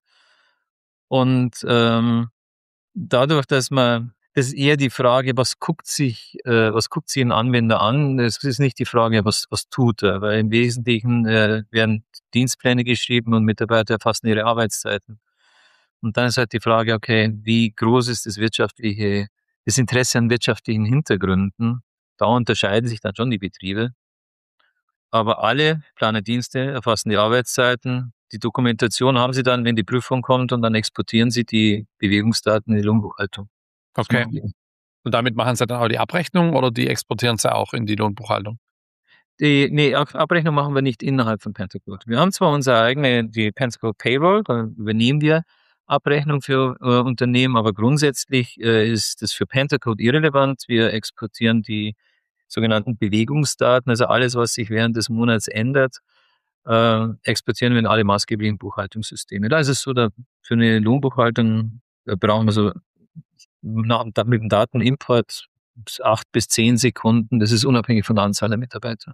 S2: Und ähm, dadurch, dass man, das ist eher die Frage, was guckt sich, äh, was guckt sich ein Anwender an? Es ist nicht die Frage, was, was tut er, weil im Wesentlichen äh, werden Dienstpläne geschrieben und Mitarbeiter erfassen ihre Arbeitszeiten. Und dann ist halt die Frage, okay, wie groß ist das wirtschaftliche, das Interesse an wirtschaftlichen Hintergründen? Da unterscheiden sich dann schon die Betriebe. Aber alle Planerdienste erfassen die Arbeitszeiten. Die Dokumentation haben sie dann, wenn die Prüfung kommt, und dann exportieren sie die Bewegungsdaten in die Lohnbuchhaltung.
S1: Okay. Und damit machen sie dann auch die Abrechnung oder die exportieren sie auch in die Lohnbuchhaltung?
S2: Die, nee, Abrechnung machen wir nicht innerhalb von Pentacode. Wir haben zwar unsere eigene, die Pentacode Payroll, da übernehmen wir Abrechnung für äh, Unternehmen, aber grundsätzlich äh, ist das für Pentacode irrelevant. Wir exportieren die sogenannten Bewegungsdaten, also alles, was sich während des Monats ändert, äh, exportieren wir in alle maßgeblichen Buchhaltungssysteme. Da ist es so, da für eine Lohnbuchhaltung da brauchen wir so nach, mit dem Datenimport acht bis zehn Sekunden. Das ist unabhängig von der Anzahl der Mitarbeiter.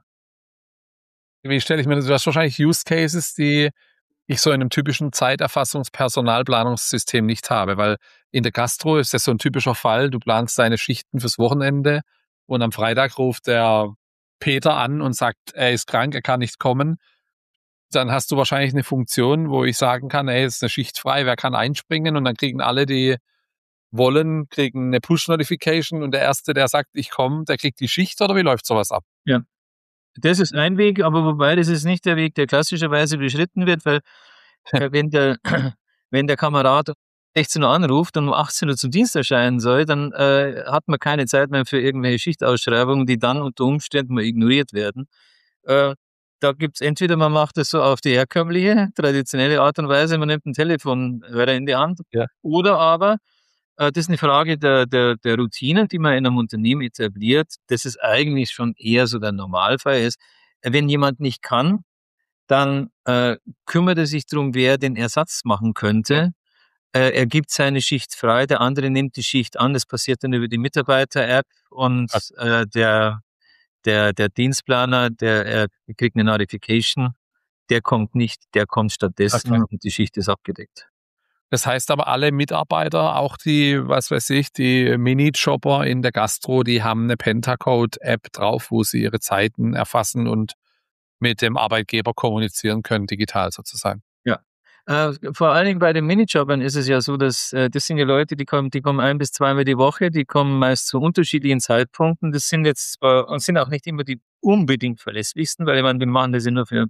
S1: Wie stelle ich mir das? Du hast wahrscheinlich Use Cases, die ich so in einem typischen Zeiterfassungs-Personalplanungssystem nicht habe, weil in der Gastro ist das so ein typischer Fall, du planst deine Schichten fürs Wochenende und am Freitag ruft der Peter an und sagt, er ist krank, er kann nicht kommen. Dann hast du wahrscheinlich eine Funktion, wo ich sagen kann, ey, es ist eine Schicht frei, wer kann einspringen? Und dann kriegen alle, die wollen, kriegen eine Push-Notification und der Erste, der sagt, ich komme, der kriegt die Schicht, oder wie läuft sowas ab?
S2: Ja. Das ist ein Weg, aber wobei das ist nicht der Weg, der klassischerweise beschritten wird, weil äh, wenn der wenn der Kamerad um sechzehn Uhr anruft und um achtzehn Uhr zum Dienst erscheinen soll, dann äh, hat man keine Zeit mehr für irgendwelche Schichtausschreibungen, die dann unter Umständen mal ignoriert werden. Äh, da gibt's entweder man macht es so auf die herkömmliche, traditionelle Art und Weise, man nimmt ein Telefonhörer in die Hand,
S1: Ja.
S2: oder aber äh, das ist eine Frage der, der, der Routine, die man in einem Unternehmen etabliert. Das ist eigentlich schon eher so der Normalfall ist. Wenn jemand nicht kann, dann äh, kümmert er sich darum, wer den Ersatz machen könnte. Äh, er gibt seine Schicht frei, der andere nimmt die Schicht an. Das passiert dann über die Mitarbeiter-App und äh, der, der, der Dienstplaner, der er kriegt eine Notification, der kommt nicht, der kommt stattdessen
S1: Okay.
S2: und die Schicht ist abgedeckt.
S1: Das heißt aber, alle Mitarbeiter, auch die, was weiß ich, die Minijobber in der Gastro, die haben eine Pentacode-App drauf, wo sie ihre Zeiten erfassen und mit dem Arbeitgeber kommunizieren können, digital sozusagen.
S2: Ja. Äh, vor allen Dingen bei den Minijobbern ist es ja so, dass äh, das sind ja Leute, die kommen, die kommen ein bis zweimal die Woche, die kommen meist zu unterschiedlichen Zeitpunkten. Das sind jetzt äh, und sind auch nicht immer die unbedingt verlässlichsten, weil ich meine, wir machen das ja nur für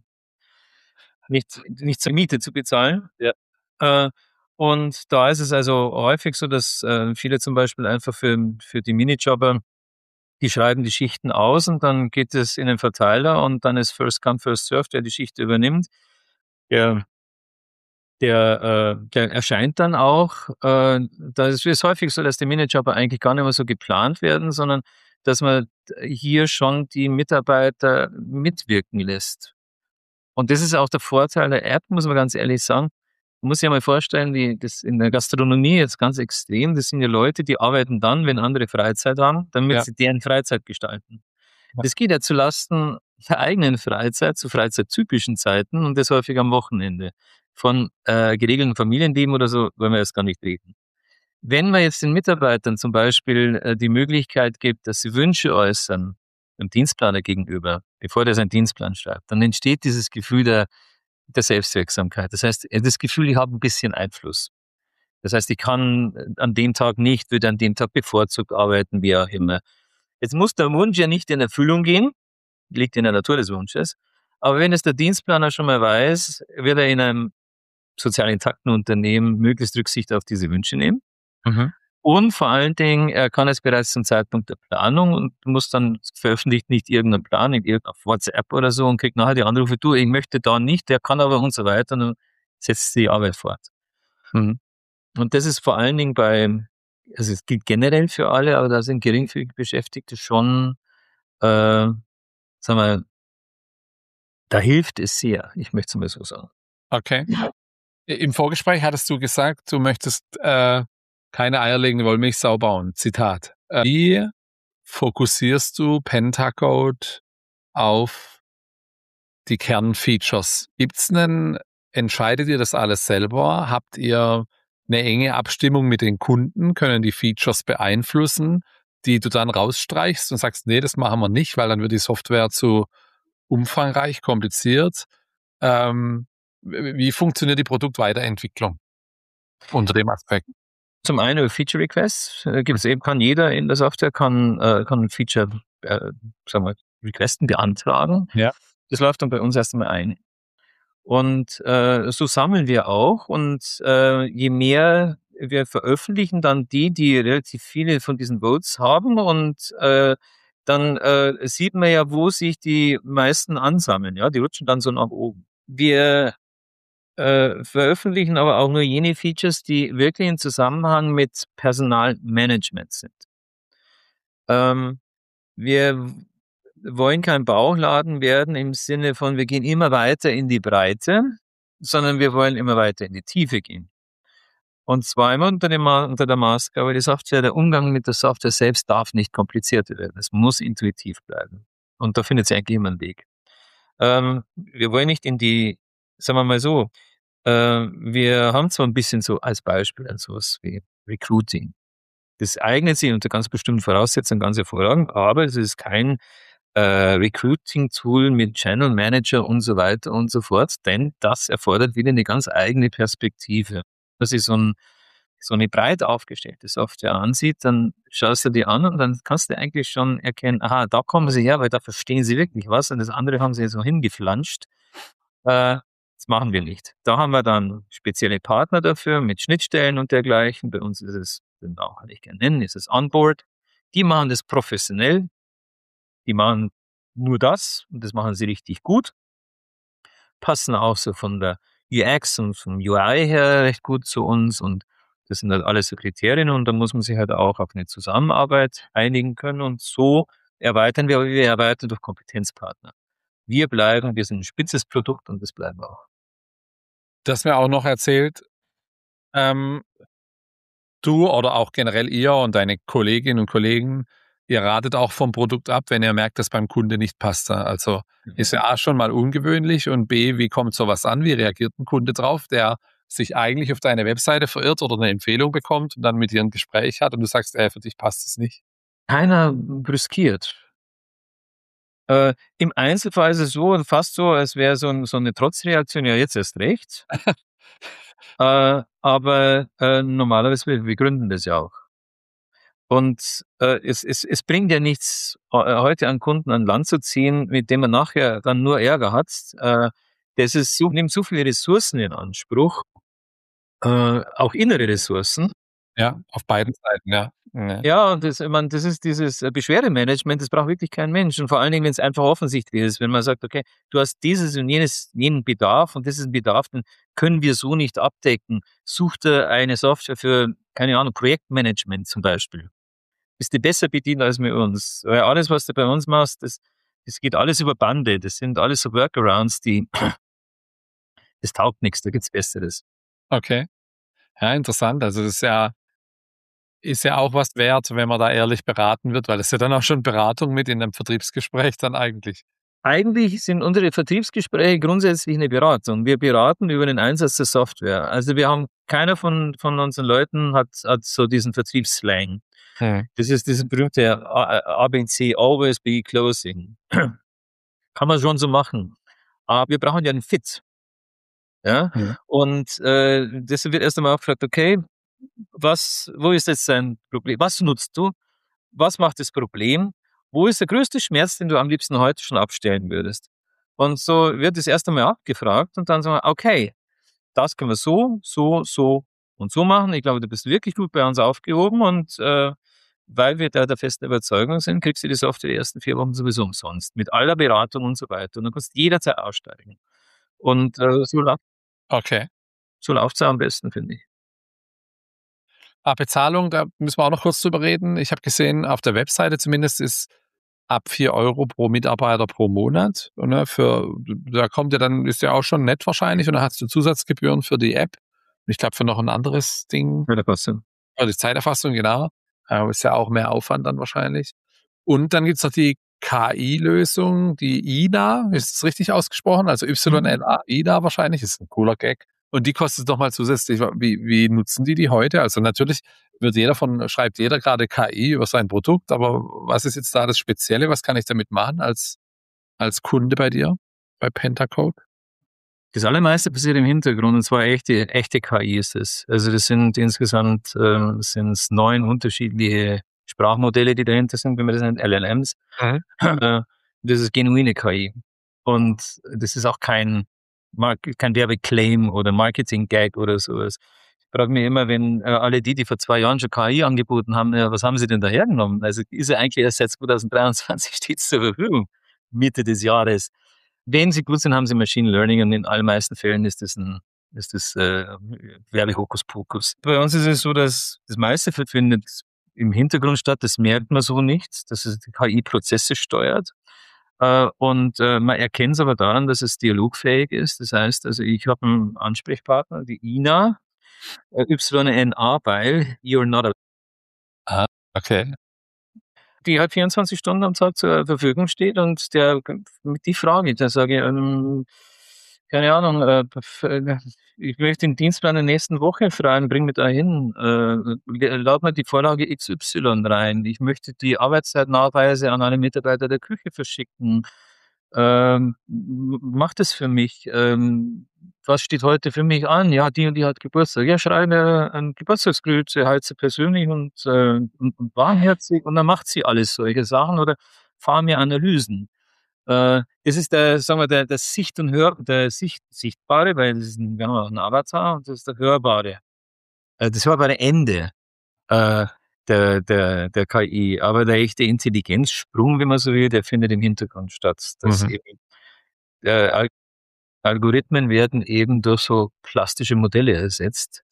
S2: nicht, nicht zur Miete zu bezahlen.
S1: Ja.
S2: Äh, und da ist es also häufig so, dass äh, viele zum Beispiel einfach für, für die Minijobber, die schreiben die Schichten aus und dann geht es in den Verteiler und dann ist First Come, First Served, der die Schicht übernimmt. Der der, äh, der erscheint dann auch. Äh, da ist es häufig so, dass die Minijob eigentlich gar nicht mehr so geplant werden, sondern dass man hier schon die Mitarbeiter mitwirken lässt. Und das ist auch der Vorteil der App, muss man ganz ehrlich sagen. Man muss sich mal vorstellen, die, das in der Gastronomie jetzt ganz extrem, das sind ja Leute, die arbeiten dann, wenn andere Freizeit haben, damit
S1: Ja.
S2: sie deren Freizeit gestalten.
S1: Ja.
S2: Das geht ja zulasten der eigenen Freizeit, zu freizeittypischen Zeiten und das häufig am Wochenende. Von äh, geregelten Familienleben oder so wollen wir jetzt gar nicht reden. Wenn man jetzt den Mitarbeitern zum Beispiel äh, die Möglichkeit gibt, dass sie Wünsche äußern, dem Dienstplaner gegenüber, bevor der seinen Dienstplan schreibt, dann entsteht dieses Gefühl der, der Selbstwirksamkeit. Das heißt, äh, das Gefühl, ich habe ein bisschen Einfluss. Das heißt, ich kann äh, an dem Tag nicht, würde an dem Tag bevorzugt arbeiten, wie auch immer. Jetzt muss der Wunsch ja nicht in Erfüllung gehen, liegt in der Natur des Wunsches. Aber wenn es der Dienstplaner schon mal weiß, wird er in einem sozial intakten Unternehmen möglichst Rücksicht auf diese Wünsche nehmen.
S1: Mhm.
S2: Und vor allen Dingen, er kann es bereits zum Zeitpunkt der Planung und muss dann veröffentlicht nicht irgendeinen Plan in irgendeiner WhatsApp oder so und kriegt nachher die Anrufe, du, ich möchte da nicht, der kann aber und so weiter und dann setzt die Arbeit fort.
S1: Mhm.
S2: Und das ist vor allen Dingen bei, also es gilt generell für alle, aber da sind geringfügig Beschäftigte schon, äh, sagen wir, da hilft es sehr, ich möchte es mal so sagen.
S1: Okay. Im Vorgespräch hattest du gesagt, du möchtest äh, keine eierlegende Wollmilchsau bauen. Zitat. Äh, wie fokussierst du Pentacode auf die Kernfeatures? Gibt's einen, entscheidet ihr das alles selber? Habt ihr eine enge Abstimmung mit den Kunden? Können die Features beeinflussen, die du dann rausstreichst und sagst, nee, das machen wir nicht, weil dann wird die Software zu umfangreich, kompliziert? Ähm, wie funktioniert die Produktweiterentwicklung unter dem Aspekt?
S2: Zum einen über Feature Requests äh, gibt es eben, kann jeder in der Software kann, äh, kann ein Feature, äh, sagen wir, Requesten beantragen.
S1: Ja.
S2: Das läuft dann bei uns erst einmal ein. Und äh, so sammeln wir auch. Und äh, je mehr wir veröffentlichen, dann die, die relativ viele von diesen Votes haben. Und äh, dann äh, sieht man ja, wo sich die meisten ansammeln. Ja, die rutschen dann so nach oben. Wir äh, veröffentlichen aber auch nur jene Features, die wirklich in Zusammenhang mit Personalmanagement sind. Ähm, wir wollen kein Bauchladen werden im Sinne von, wir gehen immer weiter in die Breite, sondern wir wollen immer weiter in die Tiefe gehen. Und zwar immer unter, dem, unter der Maßgabe, die Software, der Umgang mit der Software selbst darf nicht komplizierter werden. Es muss intuitiv bleiben. Und da findet sich eigentlich immer einen Weg. Ähm, wir wollen nicht in die, sagen wir mal so, äh, wir haben zwar ein bisschen so als Beispiel an sowas wie Recruiting. Das eignet sich unter ganz bestimmten Voraussetzungen ganz hervorragend, aber es ist kein äh, Recruiting-Tool mit Channel Manager und so weiter und so fort, denn das erfordert wieder eine ganz eigene Perspektive. Das ist so, ein, so eine breit aufgestellte Software ansieht, dann schaust du die an und dann kannst du eigentlich schon erkennen, aha, da kommen sie her, weil da verstehen sie wirklich was und das andere haben sie so hingeflanscht. Äh, das machen wir nicht. Da haben wir dann spezielle Partner dafür mit Schnittstellen und dergleichen. Bei uns ist es, den auch kann ich gerne nennen, ist es Onboard. Die machen das professionell. Die machen nur das und das machen sie richtig gut. Passen auch so von der U X und vom U I her recht gut zu uns und das sind halt alles so Kriterien und da muss man sich halt auch auf eine Zusammenarbeit einigen können und so erweitern wir, aber wir erweitern durch Kompetenzpartner. Wir bleiben, wir sind ein spitzes Produkt und das bleiben wir auch.
S1: Du hast mir auch noch erzählt, ähm, du oder auch generell ihr und deine Kolleginnen und Kollegen, ihr ratet auch vom Produkt ab, wenn ihr merkt, dass beim Kunde nicht passt. Also ist ja A schon mal ungewöhnlich und B, wie kommt sowas an? Wie reagiert ein Kunde drauf, der sich eigentlich auf deine Webseite verirrt oder eine Empfehlung bekommt und dann mit dir ein Gespräch hat und du sagst, ey, für dich passt es nicht?
S2: Keiner brüskiert. Äh, im Einzelfall ist es so, fast so, als wäre so 'n so 'ne Trotzreaktion, ja, jetzt erst recht. Äh, aber, äh, normalerweise wir begründen das ja auch. Und, äh, es es es bringt ja nichts, äh, heute einen Kunden an Land zu ziehen, mit dem man nachher dann nur Ärger hat. Äh, das ist so nimmt so viele Ressourcen in Anspruch, äh, auch innere Ressourcen.
S1: Ja, auf beiden Seiten, ja. Ja.
S2: Ja, und das, ich meine, das ist dieses äh, Beschwerdemanagement, das braucht wirklich kein Mensch. Und vor allen Dingen, wenn es einfach offensichtlich ist, wenn man sagt, okay, du hast dieses und jenes, jenen Bedarf und das ist ein Bedarf, den können wir so nicht abdecken. Such dir eine Software für, keine Ahnung, Projektmanagement zum Beispiel. Bist du besser bedient als mit uns. Weil alles, was du bei uns machst, das, das geht alles über Bande. Das sind alles so Workarounds, die, das taugt nichts, da gibt's Besseres.
S1: Okay. Ja, interessant. Also das ist ja, ist ja auch was wert, wenn man da ehrlich beraten wird, weil das ist ja dann auch schon Beratung mit in einem Vertriebsgespräch dann eigentlich.
S2: Eigentlich sind unsere Vertriebsgespräche grundsätzlich eine Beratung. Wir beraten über den Einsatz der Software. Also wir haben, keiner von, von unseren Leuten hat, hat so diesen Vertriebsslang.
S1: Hm.
S2: Das ist dieses berühmte A B C, Always Be Closing. Kann man schon so machen. Aber wir brauchen ja einen Fit. Ja?
S1: Hm.
S2: Und äh, deshalb wird erst einmal gefragt, okay, was, wo ist jetzt dein Problem? Was nutzt du? Was macht das Problem? Wo ist der größte Schmerz, den du am liebsten heute schon abstellen würdest? Und so wird es erst einmal abgefragt und dann sagen wir, okay, das können wir so, so, so und so machen. Ich glaube, du bist wirklich gut bei uns aufgehoben und äh, weil wir da der festen Überzeugung sind, kriegst du die Software die ersten vier Wochen sowieso umsonst. Mit aller Beratung und so weiter. Und du kannst jederzeit aussteigen. Und äh, so, lau-
S1: Okay.
S2: so läuft es am besten, finde ich.
S1: Ah, Bezahlung, da müssen wir auch noch kurz drüber reden. Ich habe gesehen, auf der Webseite zumindest ist ab vier Euro pro Mitarbeiter pro Monat. Und, ne, für, da kommt ja dann, ist ja auch schon nett wahrscheinlich. Und dann hast du Zusatzgebühren für die App. Ich glaube, für noch ein anderes Ding.
S2: Ja, das passt so.
S1: Ja, die Zeiterfassung, genau. Äh, ist ja auch mehr Aufwand dann wahrscheinlich. Und dann gibt's noch die K I-Lösung, die Ida, ist es richtig ausgesprochen? Also Y N A, Ida wahrscheinlich, ist ein cooler Gag. Und die kostet nochmal zusätzlich. Wie, wie nutzen die die heute? Also natürlich wird jeder von, schreibt jeder gerade K I über sein Produkt, aber was ist jetzt da das Spezielle? Was kann ich damit machen als, als Kunde bei dir, bei Pentacode?
S2: Das allermeiste passiert im Hintergrund, und zwar echte, echte K I ist es. Also das sind insgesamt ähm, sind's neun unterschiedliche Sprachmodelle, die dahinter sind, wenn man das nennt, L L Ms.
S1: Mhm.
S2: Äh, Das ist genuine K I. Und das ist auch kein, Mar- kein Werbeclaim oder Marketing-Gag oder sowas. Ich frage mich immer, wenn äh, alle die, die vor zwei Jahren schon K I angeboten haben, ja, was haben sie denn da hergenommen? Also ist ja eigentlich erst seit zwanzig dreiundzwanzig stets zur Verfügung, Mitte des Jahres. Wenn sie gut sind, haben sie Machine Learning und in allermeisten Fällen ist das ein ist das äh, Werbehokuspokus. Bei uns ist es so, dass das meiste findet im Hintergrund statt, das merkt man so nicht, dass es die K I Prozesse steuert. Äh, und äh, man erkennt es aber daran, dass es dialogfähig ist. Das heißt, also ich habe einen Ansprechpartner, die Ina, äh, Y N A, weil You're Not Alone.
S1: Ah, okay.
S2: Die halt vierundzwanzig Stunden am Tag zur Verfügung steht und der mit die Frage, da sage ich, ähm, keine Ahnung, äh, f- äh, ich möchte den Dienstplan der nächsten Woche fragen, bring mich da hin, äh, lad mir die Vorlage X Y rein, ich möchte die Arbeitszeitnachweise an alle Mitarbeiter der Küche verschicken, ähm, m- mach das für mich, ähm, was steht heute für mich an? Ja, die und die hat Geburtstag. Ja, schreibe ein Geburtstagsgrüße, halt sie persönlich und, äh, und, und warmherzig und dann macht sie alles solche Sachen oder fahr mir Analysen. Äh, das ist der, sagen wir, der, der Sicht und Hör, der Sicht, Sichtbare, weil das ist ein, wir haben auch einen Avatar und das ist der Hörbare. Äh, das hörbare Ende äh, der, der, der K I. Aber der echte Intelligenzsprung, wenn man so will, der findet im Hintergrund statt. Dass
S1: Mhm.
S2: eben der Al Algorithmen werden eben durch so plastische Modelle ersetzt.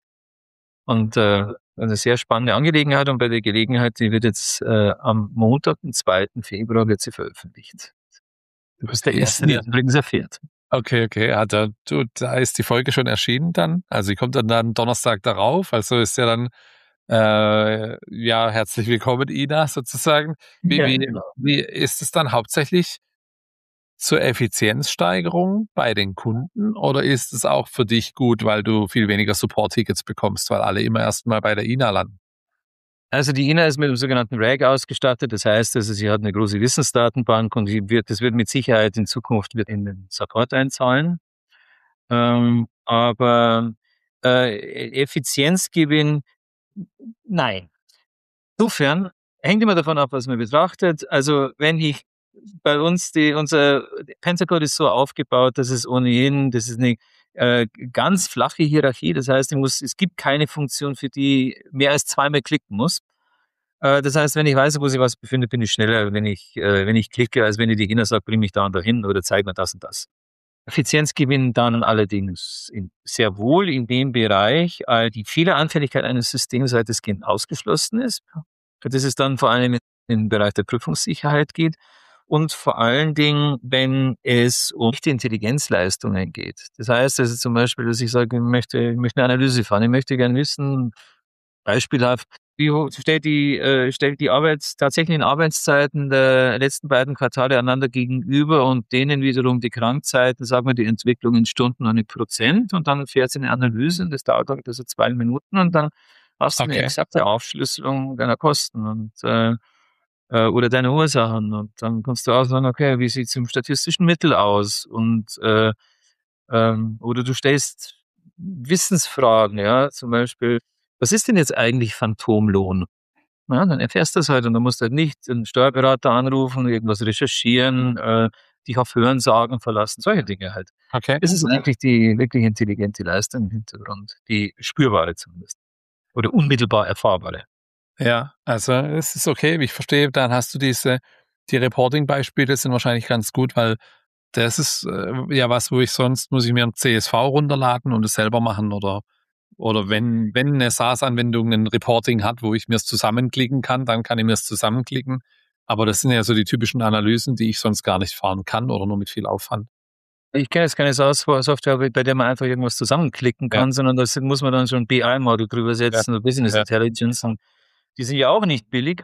S2: Und äh, eine sehr spannende Angelegenheit und bei der Gelegenheit, die wird jetzt äh, am Montag, den zweiten Februar, wird sie veröffentlicht. Du bist der
S1: Ist
S2: Erste, der
S1: die,
S2: es übrigens erfährt.
S1: Okay, okay. Ja, da, du, da ist die Folge schon erschienen dann. Also die kommt dann, dann Donnerstag darauf. Also ist ja dann äh, ja herzlich willkommen, Ina, sozusagen. Wie,
S2: Ja,
S1: wie,
S2: genau.
S1: wie ist es dann hauptsächlich zur Effizienzsteigerung bei den Kunden oder ist es auch für dich gut, weil du viel weniger Support-Tickets bekommst, weil alle immer erstmal bei der Ina landen?
S2: Also die Ina ist mit dem sogenannten R A G ausgestattet. Das heißt, also sie hat eine große Wissensdatenbank und die wird, das wird mit Sicherheit in Zukunft wird in den Support einzahlen. Ähm, aber äh, Effizienzgewinn, nein. Insofern hängt immer davon ab, was man betrachtet. Also wenn ich bei uns die unser Pentacode ist so aufgebaut, dass es ohnehin, das ist eine äh, ganz flache Hierarchie. Das heißt, ich muss, es gibt keine Funktion, für die mehr als zweimal klicken muss. Äh, das heißt, wenn ich weiß, wo sich was befindet, bin ich schneller, wenn ich, äh, wenn ich klicke, als wenn ich die Kinder sage, bring mich da und dahin oder zeig mir das und das. Effizienzgewinn dann allerdings in, sehr wohl in dem Bereich, äh, die Fehleranfälligkeit eines Systems weitestgehend ausgeschlossen ist. Das ist dann vor allem im Bereich der Prüfungssicherheit geht und vor allen Dingen, wenn es um echte Intelligenzleistungen geht. Das heißt also zum Beispiel, dass ich sage, ich möchte, ich möchte eine Analyse fahren, ich möchte gerne wissen, beispielhaft, wie hoch stellt die, äh, stellt die Arbeits, tatsächlichen Arbeitszeiten der letzten beiden Quartale einander gegenüber und denen wiederum die Krankzeiten, sagen wir die Entwicklung in Stunden und in Prozent und dann fährt sie eine Analyse und das dauert halt also zwei Minuten und dann hast du eine
S1: Okay.
S2: exakte Aufschlüsselung deiner Kosten und äh, äh, oder deine Ursachen und dann kannst du auch sagen, okay, wie sieht es im statistischen Mittel aus und äh, ähm, oder du stellst Wissensfragen, ja, zum Beispiel, was ist denn jetzt eigentlich Phantomlohn? Ja, dann erfährst du das halt und dann musst du halt nicht einen Steuerberater anrufen, irgendwas recherchieren, äh, dich auf Hörensagen verlassen, solche Dinge halt.
S1: Okay.
S2: Das ist eigentlich die wirklich intelligente Leistung im Hintergrund, die spürbare zumindest oder unmittelbar erfahrbare.
S1: Ja, also es ist okay, ich verstehe, dann hast du diese, die Reporting-Beispiele sind wahrscheinlich ganz gut, weil das ist äh, ja was, wo ich sonst muss ich mir ein C S V runterladen und es selber machen oder oder wenn wenn eine SaaS-Anwendung ein Reporting hat, wo ich mir es zusammenklicken kann, dann kann ich mir es zusammenklicken. Aber das sind ja so die typischen Analysen, die ich sonst gar nicht fahren kann oder nur mit viel Aufwand.
S2: Ich kenne jetzt keine SaaS-Software, bei der man einfach irgendwas zusammenklicken
S1: Ja,
S2: kann, sondern da muss man dann schon ein B I-Model drüber
S1: ja,
S2: setzen oder Business
S1: ja.
S2: Intelligence und die sind ja auch nicht billig.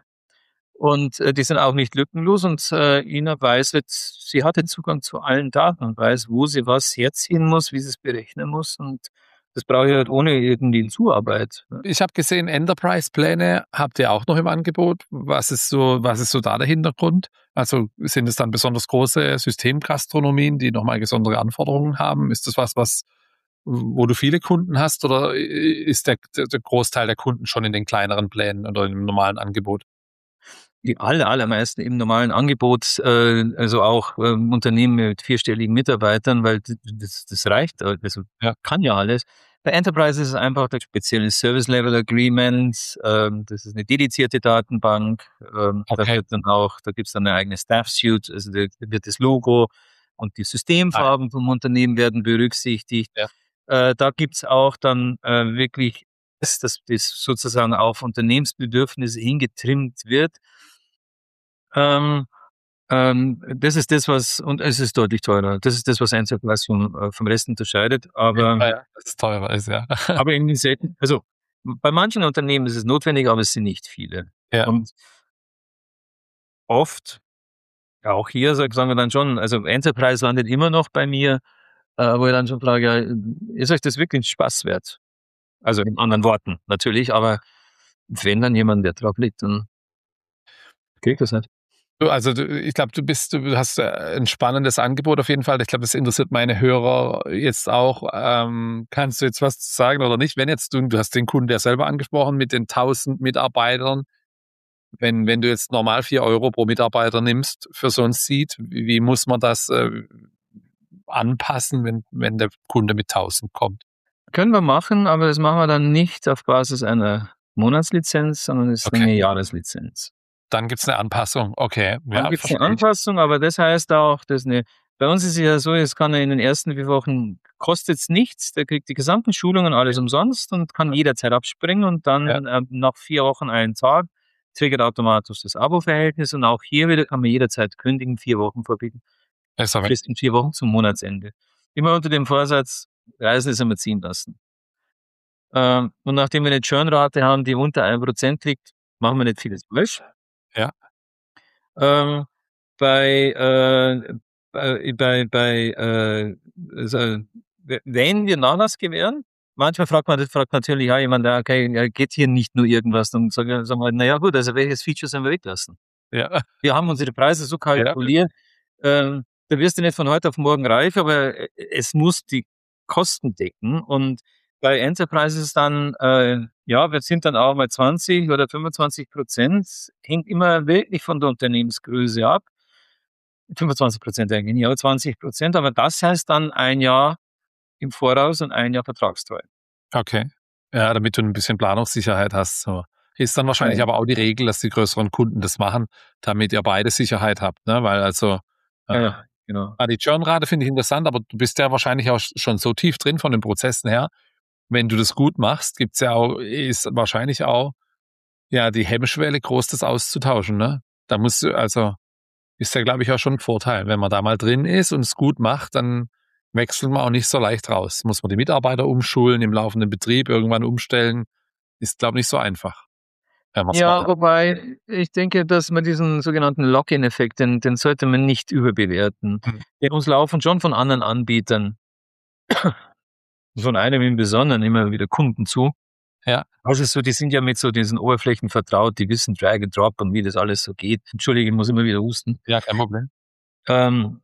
S2: Und äh, die sind auch nicht lückenlos und äh, Ina weiß jetzt, sie hat den Zugang zu allen Daten und weiß, wo sie was herziehen muss, wie sie es berechnen muss und das brauche ich halt ohne irgendwie Zuarbeit. Ne?
S1: Ich habe gesehen, Enterprise-Pläne habt ihr auch noch im Angebot. Was ist so, was ist so da der Hintergrund? Also sind es dann besonders große Systemgastronomien, die nochmal besondere Anforderungen haben? Ist das was, was, wo du viele Kunden hast oder ist der, der Großteil der Kunden schon in den kleineren Plänen oder im normalen Angebot?
S2: Die aller, allermeisten im normalen Angebot, äh, also auch äh, Unternehmen mit vierstelligen Mitarbeitern, weil d- das, das reicht, äh, also
S1: Ja,
S2: kann ja alles. Bei Enterprise ist es einfach ein spezielles Service-Level-Agreement, ähm, das ist eine dedizierte Datenbank, ähm, da
S1: okay.
S2: wird dann auch, da gibt's dann eine eigene Staff-Suite, also da wird das Logo und die
S1: Ah,
S2: Systemfarben vom Unternehmen werden berücksichtigt.
S1: ja.
S2: Äh, da gibt's auch dann äh, wirklich, dass das das sozusagen auf Unternehmensbedürfnisse hingetrimmt wird. Ähm, ähm, das ist das, was, und es ist deutlich teurer. Das ist das, was Enterprise vom, äh, vom Rest unterscheidet. Aber,
S1: Ah, ja, dass es teurer ist, ja.
S2: aber in den selten, also bei manchen Unternehmen ist es notwendig, aber es sind nicht viele.
S1: Ja.
S2: Und oft, ja, auch hier sag- sagen wir dann schon, also Enterprise landet immer noch bei mir, äh, wo ich dann schon frage, ja, ist euch das wirklich Spaß wert? Also in anderen Worten natürlich, aber wenn dann jemand, der drauf liegt, dann kriegt das nicht.
S1: Du, also du, ich glaube, du bist, du hast äh, ein spannendes Angebot auf jeden Fall. Ich glaube, das interessiert meine Hörer jetzt auch. Ähm, kannst du jetzt was sagen oder nicht? Wenn jetzt du, du hast den Kunden ja selber angesprochen mit den tausend Mitarbeitern. Wenn, wenn du jetzt normal vier Euro pro Mitarbeiter nimmst für so ein Seed, wie, wie muss man das äh, anpassen, wenn, wenn der Kunde mit tausend kommt?
S2: Können wir machen, aber das machen wir dann nicht auf Basis einer Monatslizenz, sondern es ist
S1: Okay.
S2: eine Jahreslizenz.
S1: Dann gibt's eine Anpassung. Okay,
S2: Dann
S1: ja,
S2: gibt es eine
S1: verstehe ich.
S2: Anpassung, aber das heißt auch, dass eine, bei uns ist es ja so, es kann er in den ersten vier Wochen kostet es nichts, der kriegt die gesamten Schulungen alles umsonst und kann jederzeit abspringen und
S1: Ja,
S2: dann äh, nach vier Wochen einen Tag triggert automatisch das Abo-Verhältnis und auch hier wieder kann man jederzeit kündigen, vier Wochen vorbieten,
S1: ist aber,
S2: Frist in vier Wochen zum Monatsende. Immer unter dem Vorsatz, Reisen ist einmal ziehen lassen. Ähm, und nachdem wir eine Churn-Rate haben, die unter ein Prozent liegt, machen wir nicht vieles falsch.
S1: ja,
S2: Ähm, bei, äh, bei, bei, bei äh, also, wenn wir Nachlass gewähren, manchmal fragt man, das fragt natürlich ja jemand, ja, okay, ja, geht hier nicht nur irgendwas? Dann sagen wir, sagen wir naja gut, also welches Feature sollen wir weglassen?
S1: ja,
S2: Wir haben unsere Preise so
S1: ja,
S2: kalkuliert, ähm, da wirst du nicht von heute auf morgen reich, aber äh, es muss die Kosten decken. Und bei Enterprise ist es dann, äh, ja, wir sind dann auch mal zwanzig oder fünfundzwanzig Prozent, hängt immer wirklich von der Unternehmensgröße ab. fünfundzwanzig Prozent eigentlich nicht, aber zwanzig Prozent. Aber das heißt dann ein Jahr im Voraus und ein Jahr vertragstreu.
S1: Okay. Ja, damit du ein bisschen Planungssicherheit hast. So. Ist dann wahrscheinlich
S2: Ja.
S1: aber auch die Regel, dass die größeren Kunden das machen, damit ihr beide Sicherheit habt, ne? Weil also
S2: Ja,
S1: äh,
S2: ja, genau.
S1: ah, die Churnrate finde ich interessant, aber du bist ja wahrscheinlich auch schon so tief drin von den Prozessen her. Wenn du das gut machst, gibt's ja auch, ist wahrscheinlich auch ja die Hemmschwelle groß, das auszutauschen, ne? Da musst du, also ist ja, glaube ich, auch schon ein Vorteil. Wenn man da mal drin ist und es gut macht, dann wechselt man auch nicht so leicht raus. Muss man die Mitarbeiter umschulen, im laufenden Betrieb irgendwann umstellen. Ist, glaube ich, nicht so einfach, wenn man es mal.
S2: Ja, wobei ich denke, dass man diesen sogenannten Lock-in-Effekt, den, den sollte man nicht überbewerten.
S1: Hm.
S2: Denn uns laufen schon von anderen Anbietern, von einem im Besonderen immer wieder Kunden zu.
S1: Ja.
S2: Also so, die sind ja mit so diesen Oberflächen vertraut, die wissen Drag and Drop und wie das alles so geht. Entschuldige, ich muss immer wieder husten.
S1: Ja, kein Problem.
S2: Ähm,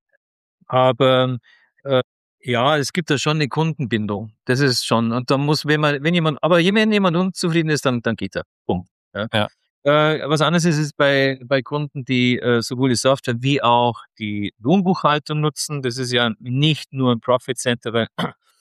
S2: aber äh, ja, es gibt da schon eine Kundenbindung. Das ist schon. Und da muss, wenn man, wenn jemand, aber wenn jemand unzufrieden ist, dann, dann geht er. Punkt. Ja.
S1: Ja.
S2: Äh, was anderes ist es bei, bei Kunden, die äh, sowohl die Software wie auch die Lohnbuchhaltung nutzen. Das ist ja nicht nur ein Profit Center, weil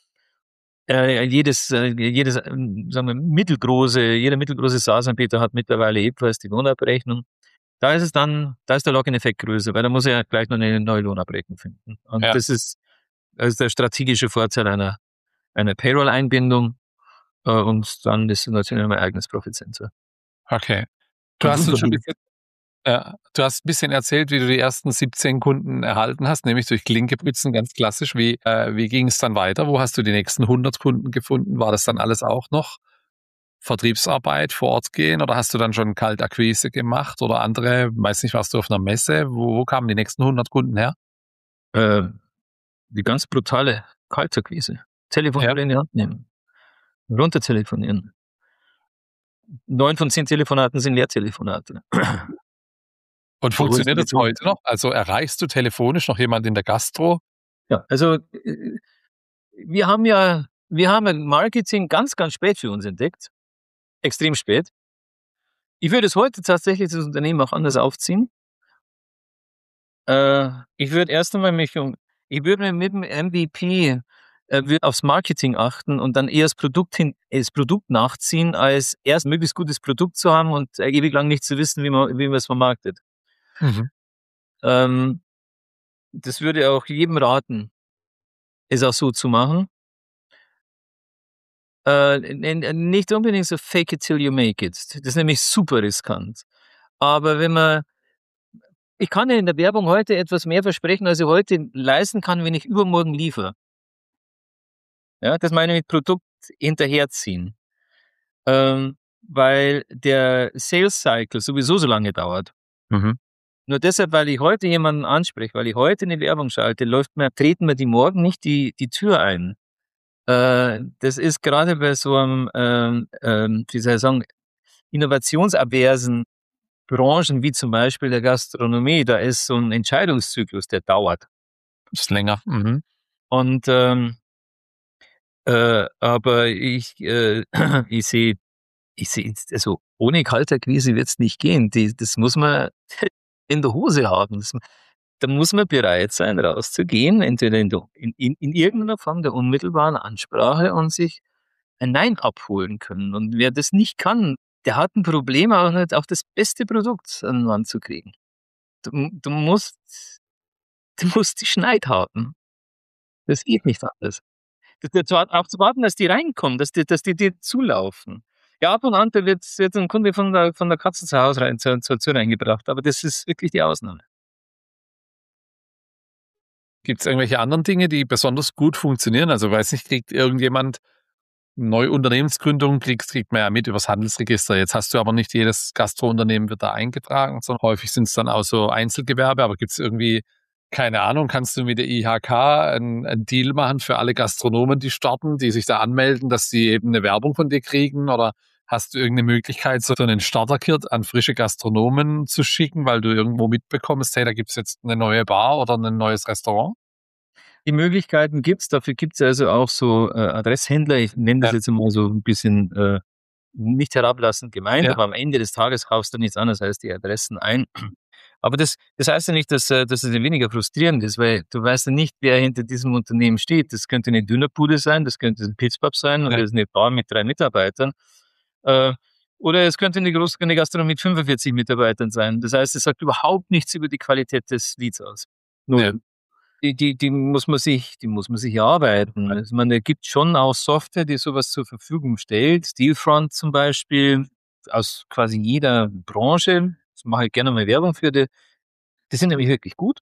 S2: äh, jedes, äh, jedes, äh, sagen wir, mittelgroße, jeder mittelgroße SaaS-Anbieter hat mittlerweile ebenfalls die Lohnabrechnung. Da ist es dann, da ist der Login-Effekt größer, weil da muss er ja gleich noch eine neue Lohnabrechnung finden. Und
S1: Ja.
S2: das ist, das ist der strategische Vorteil einer, einer Payroll-Einbindung. Äh, und dann ist es natürlich mein eigenes Profit Center.
S1: Okay. Du hast uns schon ein bisschen, ja, du hast ein bisschen erzählt, wie du die ersten siebzehn Kunden erhalten hast, nämlich durch Klinkeputzen, ganz klassisch. Wie, äh, wie ging es dann weiter? Wo hast du die nächsten hundert Kunden gefunden? War das dann alles auch noch Vertriebsarbeit vor Ort gehen oder hast du dann schon Kaltakquise gemacht oder andere, weiß nicht, warst du auf einer Messe? Wo, wo kamen die nächsten hundert Kunden her?
S2: Äh, die ganz brutale Kaltakquise. Telefon
S1: Ja.
S2: in die Hand nehmen. Runter telefonieren. Neun von zehn Telefonaten sind Leertelefonate.
S1: Und funktioniert das heute noch? Also erreichst du telefonisch noch jemand in der Gastro?
S2: Ja, also äh, wir haben ja, wir haben Marketing ganz, ganz spät für uns entdeckt. Extrem spät. Ich würde es heute tatsächlich das Unternehmen auch anders aufziehen. Äh, ich würde erst einmal mich um, ich würde mit dem M V P äh, würde aufs Marketing achten und dann eher das Produkt hin, das Produkt nachziehen, als erst möglichst gutes Produkt zu haben und äh, ewig lang nicht zu wissen, wie man, wie man es vermarktet.
S1: Mhm.
S2: Ähm, das würde auch jedem raten, es auch so zu machen. Äh, nicht unbedingt so fake it till you make it. Das ist nämlich super riskant. Aber wenn man, ich kann ja in der Werbung heute etwas mehr versprechen, als ich heute leisten kann, wenn ich übermorgen liefere. Ja, das meine ich mit Produkt hinterherziehen. Ähm, weil der Sales Cycle sowieso so lange dauert.
S1: Mhm.
S2: Nur deshalb, weil ich heute jemanden anspreche, weil ich heute eine Werbung schalte, läuft mir, treten mir die morgen nicht die, die Tür ein. Äh, das ist gerade bei so einem, ähm, ähm, wie soll ich sagen, innovationsaversen Branchen wie zum Beispiel der Gastronomie, da ist so ein Entscheidungszyklus, der dauert.
S1: Ist länger. Mhm.
S2: Und ähm, äh, aber ich, äh, ich sehe, ich sehe, also ohne Kaltakquise wird es nicht gehen. Die, das muss man in der Hose haben. Das, da muss man bereit sein, rauszugehen, entweder in, der, in, in, in irgendeiner Form der unmittelbaren Ansprache und sich ein Nein abholen können. Und wer das nicht kann, der hat ein Problem, auch nicht auch das beste Produkt an den Mann zu kriegen. Du, du musst, du musst die Schneid haben. Das geht nicht anders. Das, das, auch zu warten, dass die reinkommen, dass die, dass die dir zulaufen. Ja, ab und an wird, wird ein Kunde von der, von der Katze zu Hause rein, zur, zur Tür reingebracht, aber das ist wirklich die Ausnahme.
S1: Gibt es irgendwelche anderen Dinge, die besonders gut funktionieren? Also weiß nicht, kriegt irgendjemand neue Unternehmensgründung, kriegt, kriegt man ja mit übers Handelsregister. Jetzt hast du aber nicht jedes Gastrounternehmen wird da eingetragen, sondern häufig sind es dann auch so Einzelgewerbe. Aber gibt es irgendwie, keine Ahnung, kannst du mit der I H K einen, einen Deal machen für alle Gastronomen, die starten, die sich da anmelden, dass sie eben eine Werbung von dir kriegen? Oder hast du irgendeine Möglichkeit, so einen Starter-Kit an frische Gastronomen zu schicken, weil du irgendwo mitbekommst, hey, da gibt es jetzt eine neue Bar oder ein neues Restaurant?
S2: Die Möglichkeiten gibt's, dafür gibt's also auch so äh, Adresshändler, ich nenne das
S1: Ja.
S2: jetzt mal so ein bisschen äh, nicht herablassend gemeint,
S1: Ja.
S2: aber am Ende des Tages kaufst du nichts anderes als die Adressen ein. Aber das, das heißt ja nicht, dass, äh, dass es weniger frustrierend ist, weil du weißt ja nicht, wer hinter diesem Unternehmen steht. Das könnte eine Dönerbude sein, das könnte ein Pizzpub sein und
S1: Ja.
S2: das ist eine Bar mit drei Mitarbeitern. Äh, oder es könnte eine große eine Gastronomie mit fünfundvierzig Mitarbeitern sein. Das heißt, es sagt überhaupt nichts über die Qualität des Leads aus. Null.
S1: Ja.
S2: Die, die, die muss man sich, die muss man sich erarbeiten. Also man, es gibt schon auch Software, die sowas zur Verfügung stellt. Dealfront zum Beispiel, aus quasi jeder Branche. Das mache ich gerne mal Werbung für die. Die sind nämlich wirklich gut.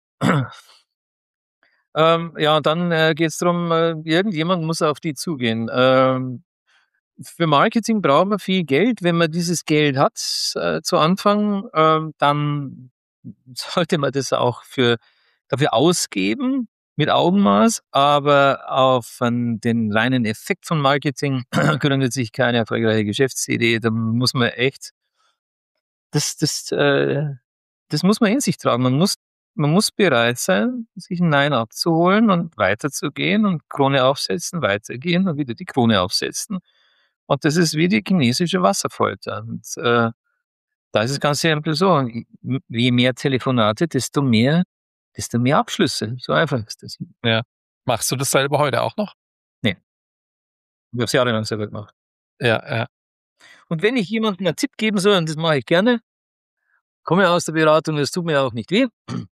S2: ähm, ja, und dann äh, geht es darum, äh, irgendjemand muss auf die zugehen. Ähm, für Marketing braucht man viel Geld. Wenn man dieses Geld hat äh, zu Anfang, äh, dann sollte man das auch für, dafür ausgeben mit Augenmaß, aber auf an den reinen Effekt von Marketing gründet sich keine erfolgreiche Geschäftsidee. Da muss man echt, das, das, äh, das muss man in sich tragen. Man muss, man muss bereit sein, sich ein Nein abzuholen und weiterzugehen und Krone aufsetzen, weitergehen und wieder die Krone aufsetzen. Und das ist wie die chinesische Wasserfolter. Und äh, da ist es ganz simpel so. Je mehr Telefonate, desto mehr, desto mehr Abschlüsse. So einfach ist das.
S1: Ja. Machst du das selber heute auch noch?
S2: Nee. Ich habe es jahrelang selber gemacht.
S1: Ja, ja.
S2: Und wenn ich jemandem einen Tipp geben soll, und das mache ich gerne, komme aus der Beratung, es tut mir auch nicht weh.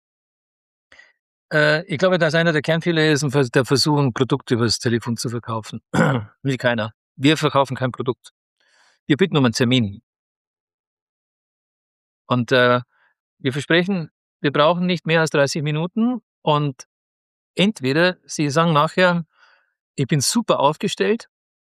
S2: Äh, ich glaube, dass einer der Kernfehler ist, der Versuch, ein Produkt über das Telefon zu verkaufen. Will keiner. Wir verkaufen kein Produkt. Wir bitten um einen Termin. Und äh, wir versprechen, wir brauchen nicht mehr als dreißig Minuten und entweder Sie sagen nachher, ich bin super aufgestellt,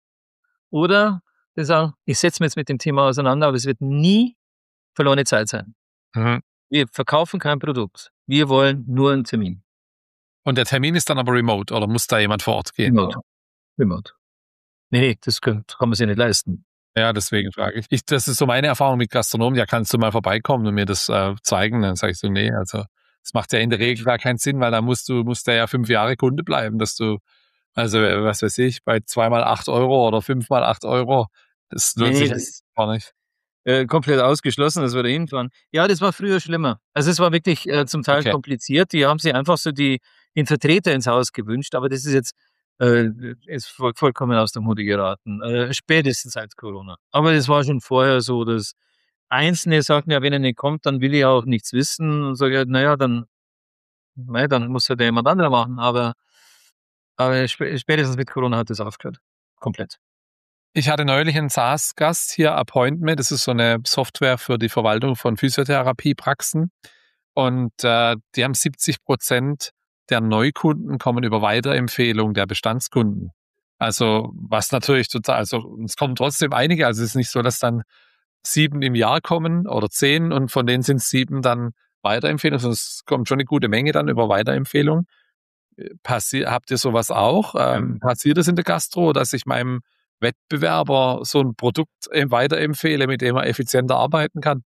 S2: oder Sie sagen, ich setze mich jetzt mit dem Thema auseinander, aber es wird nie verlorene Zeit sein.
S1: Mhm.
S2: Wir verkaufen kein Produkt. Wir wollen nur einen Termin.
S1: Und der Termin ist dann aber remote oder muss da jemand vor Ort gehen?
S2: Remote. Remote. Nee, nee, das kann, kann man sich nicht leisten.
S1: Ja, deswegen frage ich. ich. Das ist so meine Erfahrung mit Gastronomen. Ja, kannst du mal vorbeikommen und mir das äh, zeigen? Dann sage ich so, nee, also das macht ja in der Regel gar keinen Sinn, weil da musst du musst ja fünf Jahre Kunde bleiben, dass du, also äh, was weiß ich, bei zweimal acht Euro oder fünfmal acht Euro, das lohnt
S2: Nee,
S1: sich
S2: das
S1: gar nicht.
S2: äh, komplett ausgeschlossen, dass wir da hinfahren. Ja, das war früher schlimmer. Also es war wirklich äh, zum Teil
S1: Okay.
S2: kompliziert. Die haben sich einfach so die, den Vertreter ins Haus gewünscht, aber das ist jetzt äh, ist voll, vollkommen aus der Mode geraten. Äh, spätestens seit Corona. Aber das war schon vorher so, dass Einzelne sagten, ja, wenn er nicht kommt, dann will ich auch nichts wissen. Und sage, naja, dann, naja, dann muss ja der jemand anderer machen. Aber, aber sp- spätestens mit Corona hat das aufgehört. Komplett.
S1: Ich hatte neulich einen SaaS-Gast hier, Appointment. Das ist so eine Software für die Verwaltung von Physiotherapiepraxen. Und äh, die haben siebzig Prozent der Neukunden kommen über Weiterempfehlung der Bestandskunden. Also was natürlich total, also es kommen trotzdem einige. Also es ist nicht so, dass dann sieben im Jahr kommen oder zehn und von denen sind sieben dann Weiterempfehlungen. Also es kommt schon eine gute Menge dann über Weiterempfehlung. Passi- habt ihr sowas auch? Ähm, passiert es in der Gastro, dass ich meinem Wettbewerber so ein Produkt äh, weiterempfehle, mit dem er effizienter arbeiten kann?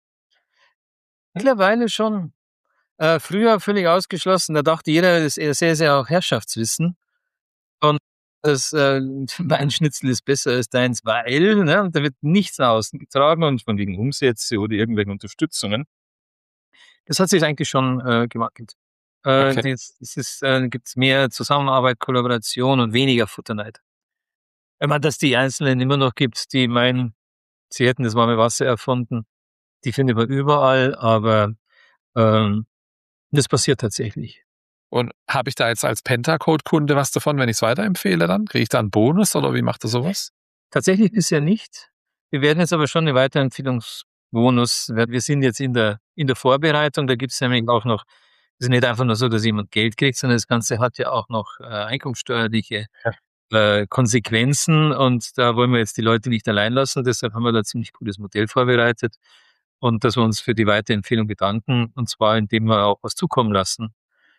S2: Mittlerweile schon. Äh, früher völlig ausgeschlossen. Da dachte jeder, das ist sehr, sehr auch Herrschaftswissen. Und das äh, mein Schnitzel ist besser als deins, weil, ne, und da wird nichts nach außen getragen und von wegen Umsätze oder irgendwelchen Unterstützungen. Das hat sich eigentlich schon äh, gewackelt. Äh,
S1: Okay.
S2: das, das ist, äh, gibt's mehr Zusammenarbeit, Kollaboration und weniger Futterneid. Ich meine, dass die Einzelnen immer noch gibt, die meinen, sie hätten das warme Wasser erfunden, die findet man überall, aber ähm, das passiert tatsächlich.
S1: Und habe ich da jetzt als Pentacode-Kunde was davon, wenn ich es weiterempfehle dann? Kriege ich da einen Bonus oder wie macht er sowas?
S2: Tatsächlich bisher nicht. Wir werden jetzt aber schon eine Weiterempfehlungsbonus, wir wir sind jetzt in der, in der Vorbereitung, da gibt es nämlich auch noch, es ist nicht einfach nur so, dass jemand Geld kriegt, sondern das Ganze hat ja auch noch äh, einkommenssteuerliche äh, Konsequenzen und da wollen wir jetzt die Leute nicht allein lassen, deshalb haben wir da ein ziemlich gutes Modell vorbereitet und dass wir uns für die Weiterempfehlung bedanken und zwar indem wir auch was zukommen lassen,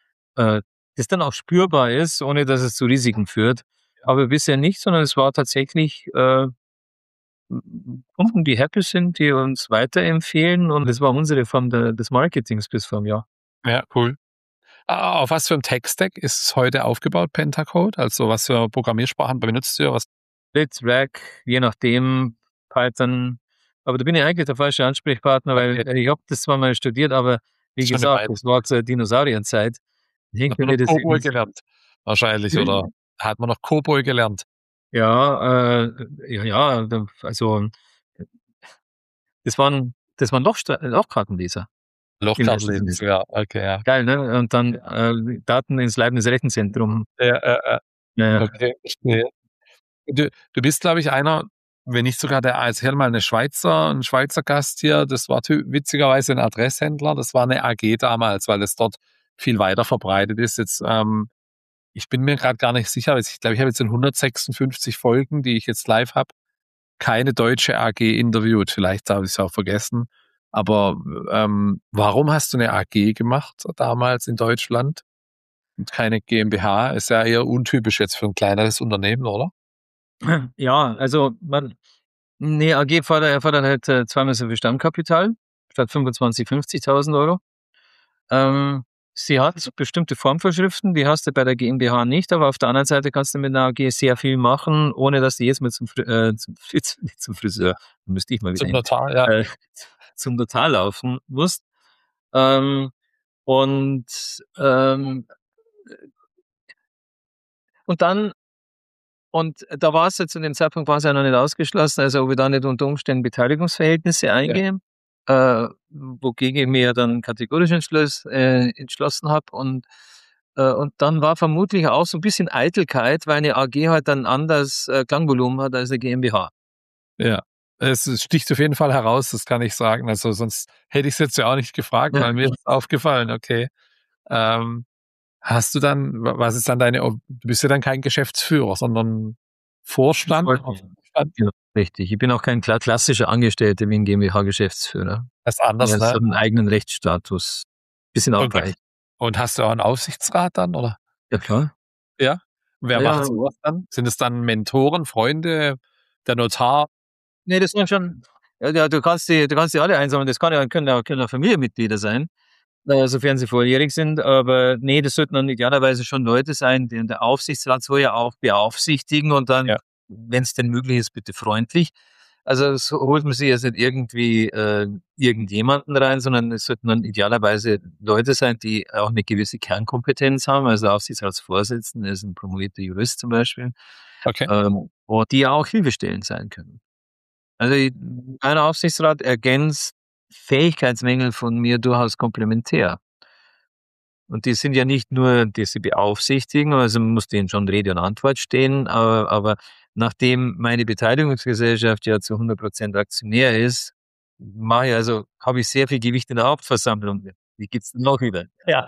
S2: äh, das dann auch spürbar ist, ohne dass es zu Risiken führt. Aber bisher nicht, sondern es war tatsächlich äh, Kunden, die happy sind, die uns weiterempfehlen und das war unsere Form der, des Marketings bis vor einem Jahr.
S1: Ja, cool. Ah, auf was für einem Tech-Stack ist es heute aufgebaut, Pentacode? Also was für Programmiersprachen benutzt ihr? Was?
S2: Split, Rack, je nachdem, Python. Aber da bin ich eigentlich der falsche Ansprechpartner, weil
S1: Okay.
S2: ich habe das zwar mal studiert, aber Wie
S1: Schon eine
S2: gesagt,
S1: Weile.
S2: das war zur Dinosaurierzeit. Den
S1: Hat man
S2: könnt ihr
S1: noch
S2: das
S1: Cowboy
S2: nicht.
S1: gelernt, wahrscheinlich, oder hat man noch Cowboy gelernt?
S2: Ja, äh, ja, ja, da- also das waren, das waren Lochstra- Lochkartenleser im ersten
S1: Lochkartenlesen
S2: Semester.
S1: sogar, okay, ja.
S2: Geil, ne? Und dann äh, Daten ins Leibniz Rechenzentrum.
S1: Ja, ja, ja,
S2: Ja, ja.
S1: okay, verstehe. Du du bist, glaube ich, einer, wenn nicht sogar der also ich hatte mal 'ne Schweizer 'n Schweizer Gast hier, das war tü witzigerweise 'n Adresshändler, das war 'ne A G damals, weil es dort viel weiter verbreitet ist. Jetzt, ähm ich bin mir grad gar nicht sicher, also ich glaube, ich habe jetzt in hundertsechsundfünfzig Folgen, die ich jetzt live habe, keine deutsche A G interviewt. Vielleicht habe ich's auch vergessen. Aber, ähm, warum hast du 'ne A G gemacht damals in Deutschland und keine GmbH? Ist ja eher untypisch jetzt für 'n kleineres Unternehmen, oder?
S2: Ja, also man, ne, A G fordert erfordert halt äh, zweimal so viel Stammkapital statt fünfundzwanzig fünfzigtausend Euro. Ähm, sie hat bestimmte Formvorschriften, die hast du bei der GmbH nicht, aber auf der anderen Seite kannst du mit 'ner A G sehr viel machen, ohne dass du jetzt mal zum Fri äh, zum Fritz nicht zum Friseur, müsste ich mal wieder
S1: Zum
S2: hin,
S1: Notar, ja.
S2: äh, zum Notar laufen musst. Ähm, und, ähm und dann und da war's ja zu dem Zeitpunkt war's ja noch nicht ausgeschlossen, also ob ich da nicht unter Umständen Beteiligungsverhältnisse
S1: Ja.
S2: eingehe, äh, wogegen ich mir dann kategorisch entschloss äh, entschlossen habe. Und äh, und dann war vermutlich auch so 'n bisschen Eitelkeit, weil 'ne A G halt ein anderes äh, Klangvolumen hat als 'ne GmbH.
S1: Ja, es es sticht auf jeden Fall heraus, das kann ich sagen. Also, sonst hätte ich's jetzt ja auch nicht gefragt,
S2: Ja.
S1: weil mir ist aufgefallen, okay. Ähm, hast du dann wa was ist dann deine Ob du bist ja dann kein Geschäftsführer, sondern Vorstand?
S2: Ja, richtig. Ich bin auch kein kla klassischer Angestellter wie 'n GmbH-Geschäftsführer.
S1: Das ist anders,
S2: Ja, es
S1: ne?
S2: hat 'n eigenen Rechtsstatus. Bisschen
S1: Und gibt's
S2: abweichend.
S1: und hast du auch 'n Aufsichtsrat dann, oder?
S2: Ja, klar.
S1: Ja? Wer
S2: Ja,
S1: macht
S2: ja.
S1: so was dann? Sind es dann Mentoren, Freunde, der Notar?
S2: Ne, das sind schon ja, ja, du kannst die du kannst die alle einsammeln. Das kann ja können ja können ja Familienmitglieder sein, äh, sofern sie volljährig sind. Aber ne, das sollten dann idealerweise schon Leute sein, den der Aufsichtsrat soll ja auch beaufsichtigen und dann,
S1: Ja.
S2: wenn's denn möglich ist, bitte freundlich. Also, so holt man sich jetzt nicht irgendwie, äh, irgendjemanden rein, sondern es sollten dann idealerweise Leute sein, die auch 'ne gewisse Kernkompetenz haben. Also, der Aufsichtsratsvorsitzende ist 'n promovierter Jurist zum Beispiel,
S1: Okay.
S2: ähm, und die auch hilfestellend sein können. Also, i ein Aufsichtsrat ergänzt Fähigkeitsmängel von mir durchaus komplementär. Und die sind ja nicht nur, dass sie beaufsichtigen, also man muss denen schon Rede und Antwort stehen, aber aber nachdem meine Beteiligungsgesellschaft ja zu hundert Prozent Aktionär ist, mache ich also habe ich sehr viel Gewicht in der Hauptversammlung. Wie geht's denn noch wieder? Ja.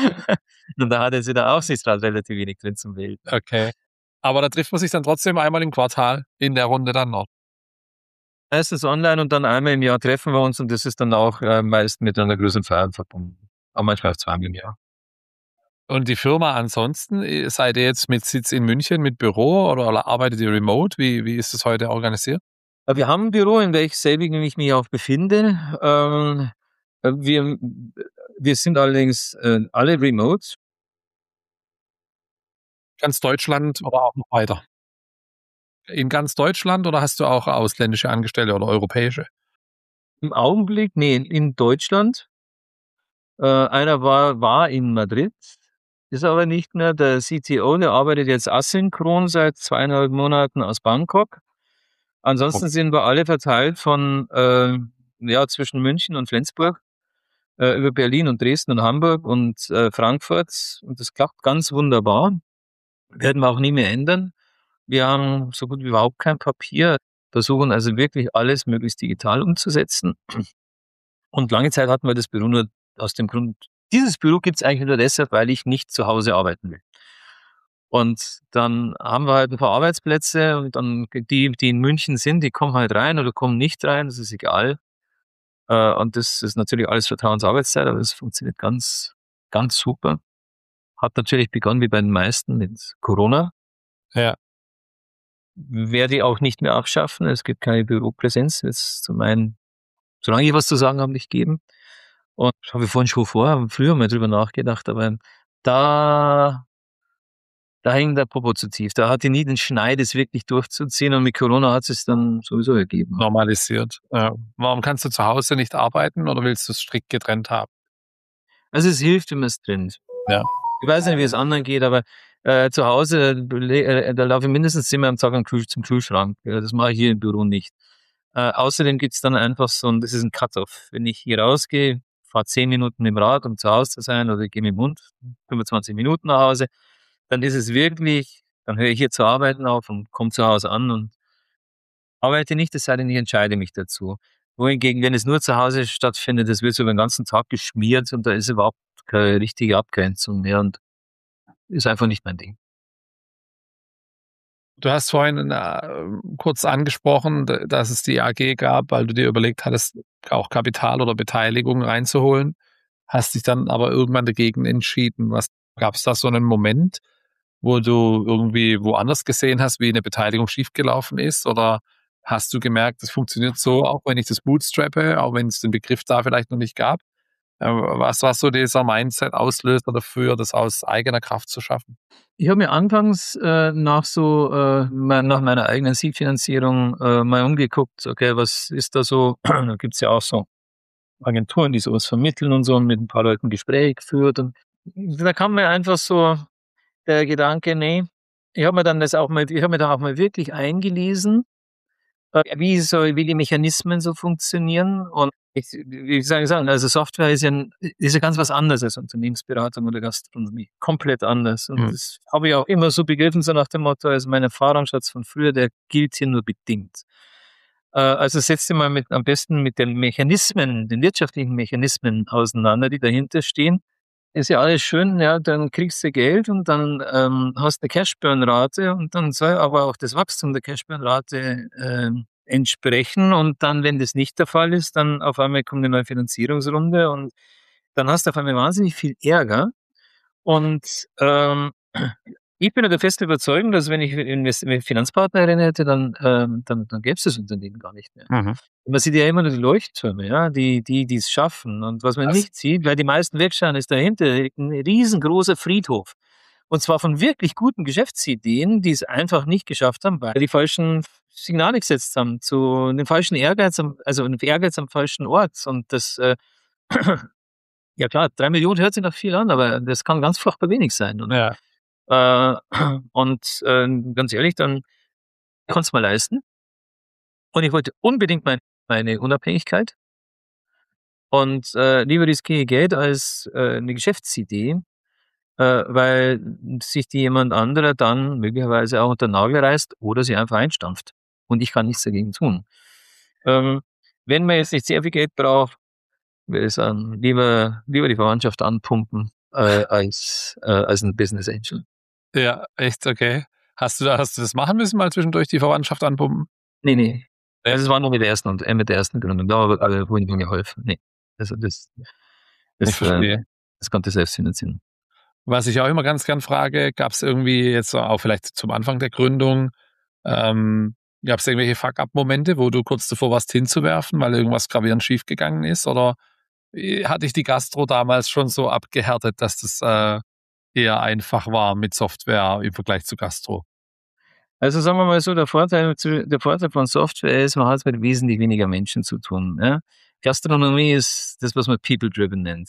S2: Und da hat jetzt der Aufsichtsrat relativ wenig drin zum Wählen.
S1: Okay. Aber da trifft man sich dann trotzdem einmal im Quartal in der Runde dann noch?
S2: Meistens online und dann einmal im Jahr treffen wir uns und das ist dann auch, äh, meist mit einer größeren Feier verbunden. Aber manchmal auch zweimal im Jahr.
S1: Und die Firma ansonsten, äh, seid ihr jetzt mit Sitz in München mit Büro oder oder arbeitet ihr remote? Wie wie ist das heute organisiert?
S2: Äh, wir haben 'n Büro, in welch selbigen ich mich auch befinde. Ähm, äh, wir wir sind allerdings, äh, alle remote.
S1: Ganz Deutschland oder auch noch weiter? In ganz Deutschland oder hast du auch ausländische Angestellte oder europäische?
S2: Im Augenblick, ne, in Deutschland. Äh, einer war war in Madrid, ist aber nicht mehr. Der C T O, der arbeitet jetzt asynchron seit zweieinhalb Monaten aus Bangkok. Ansonsten sind wir alle verteilt von, äh, ja, zwischen München und Flensburg, äh, über Berlin und Dresden und Hamburg und, äh, Frankfurt und das klappt ganz wunderbar. Werden wir auch nie mehr ändern. Wir haben so gut wie überhaupt kein Papier, versuchen also wirklich alles möglichst digital umzusetzen. Und lange Zeit hatten wir das Büro nur aus dem Grund dieses Büro gibt's eigentlich nur deshalb, weil ich nicht zu Hause arbeiten will. Und dann haben wir halt 'n paar Arbeitsplätze und dann die die in München sind, die kommen halt rein oder kommen nicht rein, das ist egal. Äh, und das ist natürlich alles Vertrauensarbeitszeit, aber das funktioniert ganz, ganz super. Hat natürlich begonnen wie bei den meisten mit Corona.
S1: Ja.
S2: Werde ich auch nicht mehr abschaffen. Es gibt keine Büropräsenz, wird's zu meinen solange ich was zu sagen habe, nicht geben. Und habe ich vorhin schon vor früher mal drüber nachgedacht, aber da da hängt der Popo zu tief. Da hatte ich nie den Schneid, es wirklich durchzuziehen und mit Corona hat sich's dann sowieso ergeben.
S1: Normalisiert, ja. Warum kannst du zu Hause nicht arbeiten oder willst du's strikt getrennt haben?
S2: Also es hilft, wenn man es trennt. Ja. Ich weiß nicht, wie es anderen geht, aber äh, zu Hause, äh, da laufe ich mindestens zehnmal am Tag am Kühl, zum Kühlschrank. Ja, das mache ich hier im Büro nicht. Äh, außerdem gibt's dann einfach so, und das ist ein Cut-off. Wenn ich hier rausgehe, fahre zehn Minuten mit dem Rad, um zu Hause zu sein, oder ich gehe mit dem Hund fünfundzwanzig Minuten nach Hause, dann ist es wirklich, dann höre ich hier zu arbeiten auf und komme zu Hause an und arbeite nicht, es sei denn, ich entscheide mich dazu. Wohingegen, wenn es nur zu Hause stattfindet, das wird so über den ganzen Tag geschmiert und da ist überhaupt keine richtige Abgrenzung mehr und ist einfach nicht mein Ding.
S1: Du hast vorhin äh, kurz angesprochen, d- dass es die A G gab, weil du dir überlegt hattest, auch Kapital oder Beteiligung reinzuholen. Hast dich dann aber irgendwann dagegen entschieden. Was gab es da so einen Moment, wo du irgendwie woanders gesehen hast, wie eine Beteiligung schiefgelaufen ist? Oder hast du gemerkt, es funktioniert so, auch wenn ich das bootstrappe, auch wenn es den Begriff da vielleicht noch nicht gab? Äh, Was war so dieser Mindset-Auslöser dafür, das aus eigener Kraft zu schaffen?
S2: Ich habe mir anfangs äh, nach so äh, me- nach meiner eigenen Seed-Finanzierung äh, mal umgeguckt, okay, was ist da so? Da gibt's ja auch so Agenturen, die sowas vermitteln und so und mit ein paar Leuten Gespräche geführt. Und da kam mir einfach so der Gedanke, nee, ich habe mir dann das auch mal, ich habe mir da auch mal wirklich eingelesen, äh, wie so, wie die Mechanismen so funktionieren. Und ich, wie soll ich sagen, also Software ist ja, ein, ist ja ganz was anderes als Unternehmensberatung oder Gastronomie. Komplett anders. Und
S1: Hm.
S2: das habe ich auch immer so begriffen, so nach dem Motto, also mein Erfahrungsschatz von früher, der gilt hier nur bedingt. Äh, Also setzt ihr mal mit, am besten mit den Mechanismen, den wirtschaftlichen Mechanismen auseinander, die dahinter stehen. Ist ja alles schön, ja, dann kriegst du Geld und dann ähm, hast du eine Cashburn-Rate und dann soll aber auch das Wachstum der Cashburn-Rate ähm, entsprechen und dann, wenn das nicht der Fall ist, dann auf einmal kommt eine neue Finanzierungsrunde und dann hast du auf einmal wahnsinnig viel Ärger und ähm, ich bin ja der festen Überzeugung, dass wenn ich eine Finanzpartnerin hätte, dann, ähm, dann, dann gäbe es das Unternehmen gar nicht mehr.
S1: Mhm.
S2: Man sieht ja immer nur die Leuchttürme, ja, die, die, die es schaffen. Und was man
S1: Das,
S2: nicht sieht, weil die meisten wegschauen, ist dahinter ein riesengroßer Friedhof. Und zwar von wirklich guten Geschäftsideen, die es einfach nicht geschafft haben, weil die falschen Signale gesetzt haben, zu den falschen Ehrgeiz, am, also den Ehrgeiz am falschen Ort. Und das, äh, ja klar, drei Millionen hört sich noch viel an, aber das kann ganz furchtbar wenig sein. Und,
S1: ja.
S2: äh, und äh, ganz ehrlich, dann konnte es mal leisten. Und ich wollte unbedingt mein, meine Unabhängigkeit. Und äh, lieber riskiere ich Geld als äh, eine Geschäftsidee, äh, weil sich die jemand anderer dann möglicherweise auch unter den Nagel reißt oder sie einfach einstampft. Und ich kann nichts dagegen tun. Ähm, Wenn man jetzt nicht sehr viel Geld braucht, würde ich sagen, lieber, lieber die Verwandtschaft anpumpen äh, als, äh, als ein Business Angel.
S1: Ja, echt, okay. Hast du da, hast du das machen müssen, mal zwischendurch die Verwandtschaft anpumpen?
S2: Nee, nee.
S1: Nee.
S2: Also es war nur mit der ersten und äh, mit der ersten Gründung. Da habe alle wurde mir geholfen. Nee. Also das,
S1: Ich
S2: das, äh,
S1: verstehe.
S2: das konnte ich selbst finanzieren.
S1: Was ich auch immer ganz gern frage, gab es irgendwie jetzt so auch vielleicht zum Anfang der Gründung, ähm, gab es irgendwelche Fuck-up-Momente, wo du kurz davor warst hinzuwerfen, weil irgendwas gravierend schiefgegangen ist? Oder äh, hatte ich die Gastro damals schon so abgehärtet, dass das äh, eher einfach war mit Software im Vergleich zu Gastro?
S2: Also sagen wir mal so, der Vorteil, zu, der Vorteil von Software ist, man hat mit wesentlich weniger Menschen zu tun. Ja? Gastronomie ist das, was man People-Driven nennt.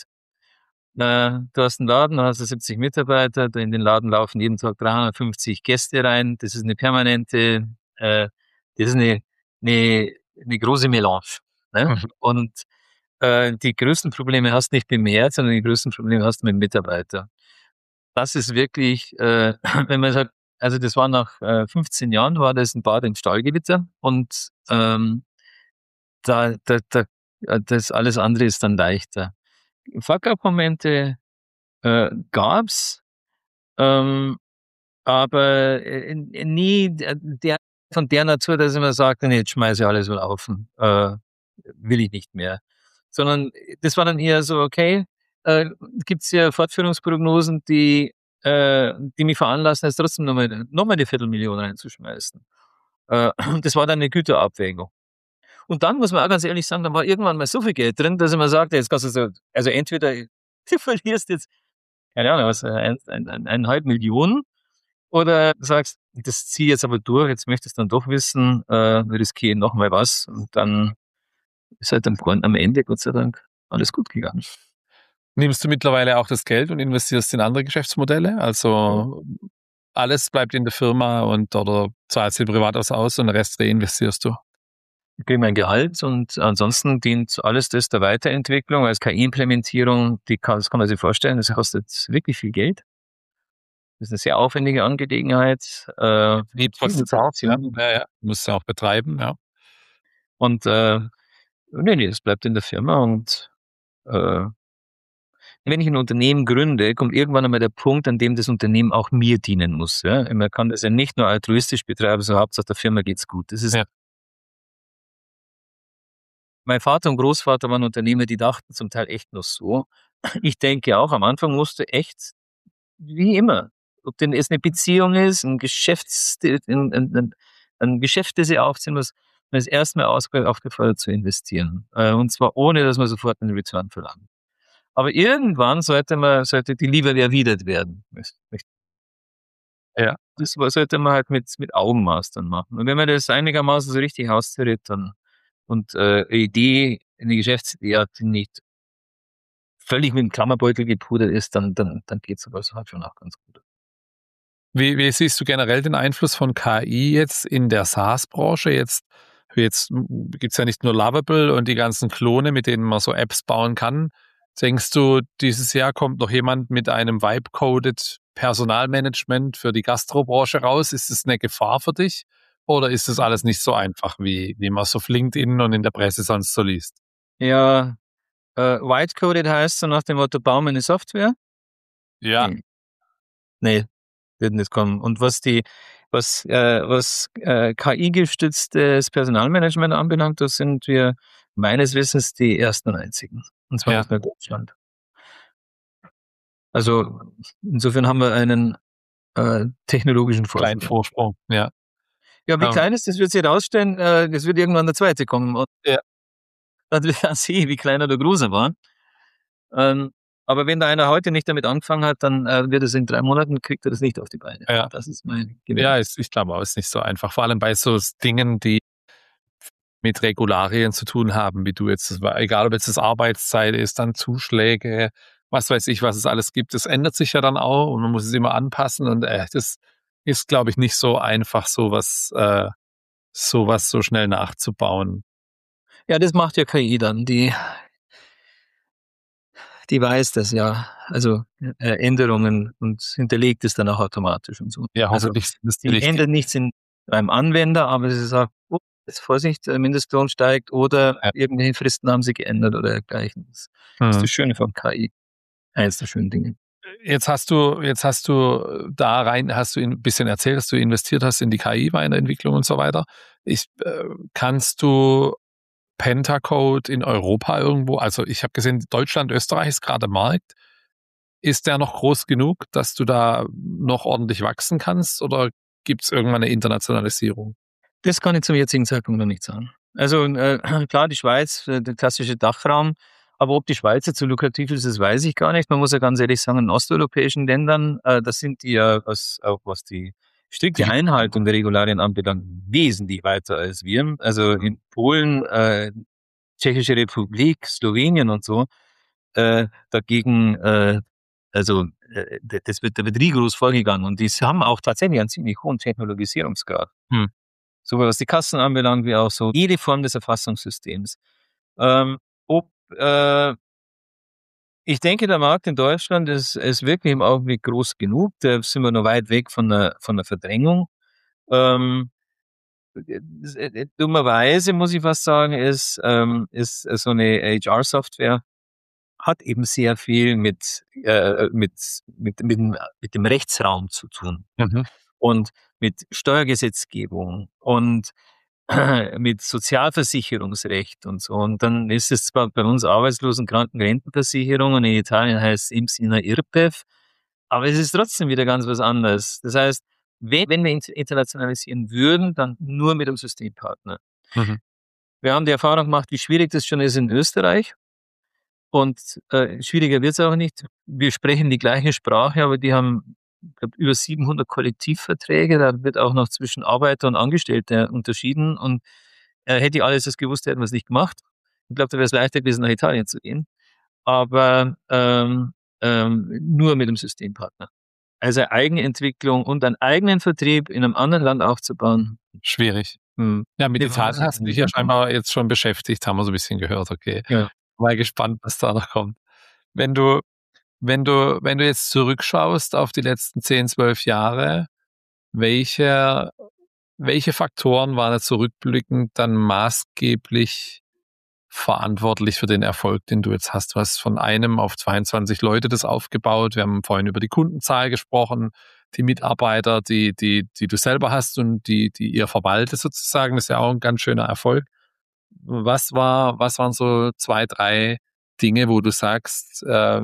S2: Äh, du hast einen Laden, da hast du siebzig Mitarbeiter, in den Laden laufen jeden Tag dreihundertfünfzig Gäste rein. Das ist eine permanente, äh, das ist eine, eine, eine große Melange. Ne?
S1: Mhm.
S2: Und äh, die größten Probleme hast du nicht mit dem Herz, sondern die größten Probleme hast du mit dem Mitarbeiter. Das ist wirklich, äh, wenn man sagt, also das war nach äh, fünfzehn Jahren, war das ein Bad im Stahlgewitter und ähm, da, da, da, äh, das alles andere ist dann leichter. Fuck-up-Momente äh, gab's, ähm, aber äh, nie der, der von der Natur, dass ich mir sagte, nee, jetzt schmeiße ich alles wieder auf, äh, will ich nicht mehr. Sondern das war dann eher so, okay, äh, gibt's ja Fortführungsprognosen, die, äh, die mich veranlassen, jetzt trotzdem nochmal noch mal eine Viertelmillion reinzuschmeißen. Äh, das war dann eine Güterabwägung. Und dann muss man auch ganz ehrlich sagen, da war irgendwann mal so viel Geld drin, dass ich mir sagte, jetzt kannst du so, also entweder du verlierst jetzt, keine Ahnung, was, ein, ein, ein, eineinhalb Millionen oder du sagst, das ziehe ich jetzt aber durch, jetzt möchtest du dann doch wissen, äh, riskiere noch mal was und dann ist halt am, am Ende, Gott sei Dank, alles gut gegangen.
S1: Nimmst du mittlerweile auch das Geld und investierst in andere Geschäftsmodelle? Also alles bleibt in der Firma und oder zahlst du privat was aus und den Rest reinvestierst du?
S2: Ich kriege mein Gehalt und ansonsten dient alles das der Weiterentwicklung. Als K I-Implementierung, die kann, das kann man sich vorstellen, das kostet wirklich viel Geld. Das ist eine sehr aufwendige Angelegenheit. Äh,
S1: Betrieb
S2: viel
S1: kostet's auch, ja.
S2: Migration.
S1: Ja, ja. Musst du auch betreiben, ja.
S2: Und äh, nee, nee, das bleibt in der Firma. Und äh, wenn ich ein Unternehmen gründe, kommt irgendwann einmal der Punkt, an dem das Unternehmen auch mir dienen muss. Ja? Man kann das ja nicht nur altruistisch betreiben, so Hauptsache der Firma geht's gut. Das ist
S1: Ja.
S2: Mein Vater und Großvater waren Unternehmer, die dachten zum Teil echt nur so. Ich denke auch, am Anfang musste echt, wie immer, ob denn es eine Beziehung ist, ein Geschäfts, ein, ein, ein, ein Geschäft, das sie aufziehen muss, man ist erstmal ausge- aufgefordert zu investieren. Äh, Und zwar ohne, dass man sofort einen Return verlangt. Aber irgendwann sollte man, sollte die Liebe erwidert werden.
S1: Ja.
S2: Das war- sollte man halt mit, mit Augenmaß dann machen. Und wenn man das einigermaßen so richtig austritt, dann und äh, eine Idee, eine Geschäftsidee hat, die nicht völlig mit dem Klammerbeutel gepudert ist, dann, dann, dann geht sowas halt schon auch ganz gut.
S1: Wie, wie siehst du generell den Einfluss von K I jetzt in der SaaS-Branche? Jetzt, jetzt gibt's ja nicht nur Lovable und die ganzen Klone, mit denen man so Apps bauen kann. Denkst du, dieses Jahr kommt noch jemand mit einem Vibe-coded Personalmanagement für die Gastrobranche raus? Ist es eine Gefahr für dich? Oder ist das alles nicht so einfach, wie, wie man so auf LinkedIn und in der Presse sonst so liest?
S2: Ja, äh, White-coded heißt so nach dem Motto, bau mir eine Software?
S1: Ja,
S2: Nee, nee, wird nicht kommen. Und was die, was, äh, was äh, K I-gestütztes Personalmanagement anbelangt, da sind wir meines Wissens die ersten und einzigen. Und zwar
S1: ja,
S2: nicht nur in Deutschland. Also insofern haben wir einen äh, technologischen
S1: kleinen
S2: Vorsprung.
S1: Vorsprung, ja.
S2: Ja, wie
S1: Ähm,
S2: klein ist das, wird sich herausstellen, äh, es wird irgendwann der zweite kommen. Und
S1: ja,
S2: dann werden sie, wie klein oder groß er war. Ähm, aber wenn da einer heute nicht damit angefangen hat, dann äh, wird es in drei Monaten, kriegt er das nicht auf die Beine.
S1: ja.
S2: Das ist mein
S1: Ja,
S2: Gewinn.
S1: ist, ich glaube auch, ist nicht so einfach. Vor allem bei so Dingen, die mit Regularien zu tun haben, wie du jetzt, das war- egal ob jetzt das Arbeitszeit ist, dann Zuschläge, was weiß ich, was es alles gibt. Das ändert sich ja dann auch und man muss es immer anpassen und äh, das ist, glaube ich, nicht so einfach, sowas, äh, sowas so schnell nachzubauen.
S2: Ja, das macht ja K I dann. Die, die weiß das ja. Also äh, Änderungen und hinterlegt es dann auch automatisch und so.
S1: Ja,
S2: Also
S1: hoffentlich sind es die
S2: die
S1: richtigen.
S2: ändert nichts in, beim Anwender, aber sie sagt, oh, jetzt Vorsicht, der Mindestlohn steigt oder
S1: Ja.
S2: irgendwelche Fristen haben sie geändert oder dergleichen. Das ist
S1: Hm.
S2: das Schöne von K I. Eines der schönen Dinge.
S1: Jetzt hast du, jetzt hast du da rein, hast du ein bisschen erzählt, dass du investiert hast in die K I-Weiterentwicklung und so weiter. Ich, äh, kannst du Pentacode in Europa irgendwo, also ich habe gesehen, Deutschland, Österreich ist gerade Markt. Ist der noch groß genug, dass du da noch ordentlich wachsen kannst oder gibt es irgendwann eine Internationalisierung?
S2: Das kann ich zum jetzigen Zeitpunkt noch nicht sagen. Also äh, klar, die Schweiz, äh, der klassische Dachraum, aber ob die Schweiz jetzt so lukrativ ist, das weiß ich gar nicht. Man muss ja ganz ehrlich sagen, in osteuropäischen Ländern, äh, das sind die ja, was, auch was die strikte
S1: Die,
S2: Einhaltung der Regularien anbelangt, wesentlich weiter als wir. Also in Polen, äh, Tschechische Republik, Slowenien und so, äh, dagegen, äh, also äh, das wird, da wird rigoros vorgegangen und die haben auch tatsächlich einen ziemlich hohen Technologisierungsgrad.
S1: hm,
S2: Sowohl was die Kassen anbelangt, wie auch so jede Form des Erfassungssystems. Ähm, ob, äh, ich denke, der Markt in Deutschland ist, ist wirklich im Augenblick groß genug. Da sind wir noch weit weg von der, von der Verdrängung. Ähm, äh, äh, dummerweise muss ich fast sagen, ist, ähm, ist so eine H R-Software hat eben sehr viel mit, äh, mit, mit, mit, dem- mit dem Rechtsraum zu tun
S1: mhm,
S2: und mit Steuergesetzgebung und mit Sozialversicherungsrecht und so. Und dann ist es zwar bei uns Arbeitslosen-, Kranken-, Rentenversicherung und in Italien heißt es I M S S, I N A, I R P E F, aber es ist trotzdem wieder ganz was anderes. Das heißt, wenn, wenn wir int- internationalisieren würden, dann nur mit einem Systempartner.
S1: mhm,
S2: Wir haben die Erfahrung gemacht, wie schwierig das schon ist in Österreich. Und äh, schwieriger wird es auch nicht. Wir sprechen die gleiche Sprache, aber die haben ich glaub, über siebenhundert Kollektivverträge. Da wird auch noch zwischen Arbeiter und Angestellter unterschieden. Und äh, hätte ich alles das gewusst, hätten wir es nicht gemacht. Ich glaube, da wäre es leichter gewesen, nach Italien zu gehen. aber ähm, ähm, nur mit einem Systempartner. Also Eigenentwicklung und einen eigenen Vertrieb in einem anderen Land aufzubauen.
S1: Schwierig. Hm. Ja, mit
S2: Die
S1: Italien hast du dich ja scheinbar jetzt schon beschäftigt, haben wir so ein bisschen gehört, okay.
S2: Ja.
S1: Mal gespannt, was da noch kommt. Wenn du wenn du wenn du jetzt zurückschaust auf die letzten zehn, zwölf Jahre, welche welche Faktoren waren jetzt zurückblickend dann maßgeblich verantwortlich für den Erfolg, den du jetzt hast? Du hast von einem auf zweiundzwanzig Leute das aufgebaut. Wir haben vorhin über die Kundenzahl gesprochen, die Mitarbeiter, die die die du selber hast und die die ihr verwaltet sozusagen. Das ist ja auch ein ganz schöner Erfolg. Was war was waren so zwei, drei Dinge, wo du sagst, äh,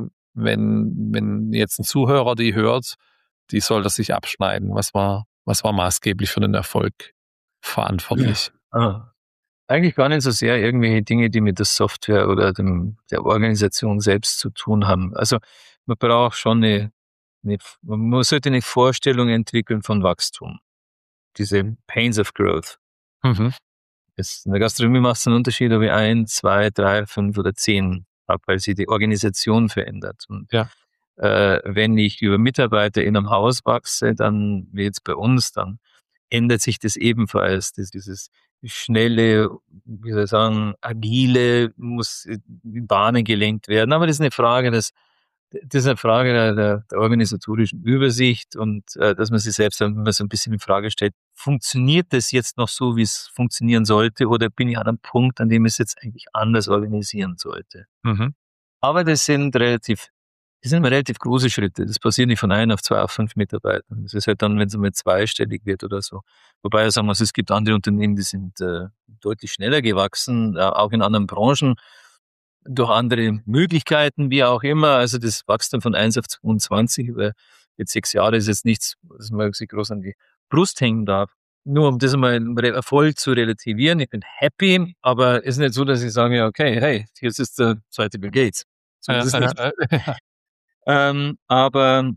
S1: wenn wenn jetzt ein Zuhörer die hört, die soll das sich abschneiden? Was war was war maßgeblich für den Erfolg verantwortlich?
S2: Ah. Eigentlich gar nicht so sehr irgendwelche Dinge, die mit der Software oder dem, der Organisation selbst zu tun haben. Also man braucht schon eine, eine, man sollte eine Vorstellung entwickeln von Wachstum. Diese Pains of Growth.
S1: Mhm.
S2: Es, in der Gastronomie macht es einen Unterschied, ob ich ein, zwei, drei, fünf oder zehn habe, weil sich die Organisation verändert. Und
S1: Ja.
S2: äh, wenn ich über Mitarbeiter in einem Haus wachse, dann wie jetzt bei uns, dann ändert sich das ebenfalls. Das, dieses schnelle, wie soll ich sagen, agile muss in Bahnen gelenkt werden. Aber das ist eine Frage des, das ist eine Frage der, der, der organisatorischen Übersicht und äh, dass man sich selbst dann immer so ein bisschen in Frage stellt, funktioniert das jetzt noch so, wie es funktionieren sollte, oder bin ich an einem Punkt, an dem ich es jetzt eigentlich anders organisieren sollte?
S1: Mhm.
S2: Aber das sind relativ, das sind immer relativ große Schritte. Das passiert nicht von ein auf zwei auf fünf Mitarbeitern. Das ist halt dann, wenn es einmal zweistellig wird oder so. Wobei, sagen wir, es gibt andere Unternehmen, die sind äh, deutlich schneller gewachsen, äh, auch in anderen Branchen, durch andere Möglichkeiten, wie auch immer. Also das Wachstum von eins auf zweiundzwanzig über jetzt sechs Jahre ist jetzt nichts, was man sich groß an die Brust hängen darf. Nur um das einmal den Erfolg zu relativieren. Ich bin happy, aber es ist nicht so, dass ich sage, okay, hey, hier ist der zweite Bill Gates. So ist
S1: Ja,
S2: es
S1: ja,
S2: nicht.
S1: ja.
S2: Ähm, aber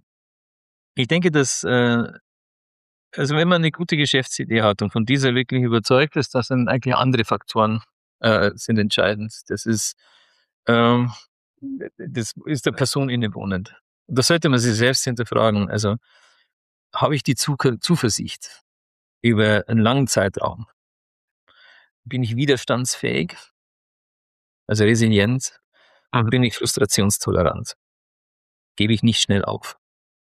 S2: ich denke, dass, äh, also wenn man eine gute Geschäftsidee hat und von dieser wirklich überzeugt ist, dass dann eigentlich andere Faktoren äh, sind entscheidend. Das ist, ähm, das ist der Person innewohnend. Und da sollte man sich selbst hinterfragen. Also habe ich die Zu Zuversicht über einen langen Zeitraum? Bin ich widerstandsfähig? Also resilient?
S1: Mhm.
S2: Bin ich frustrationstolerant? Gebe ich nicht schnell auf?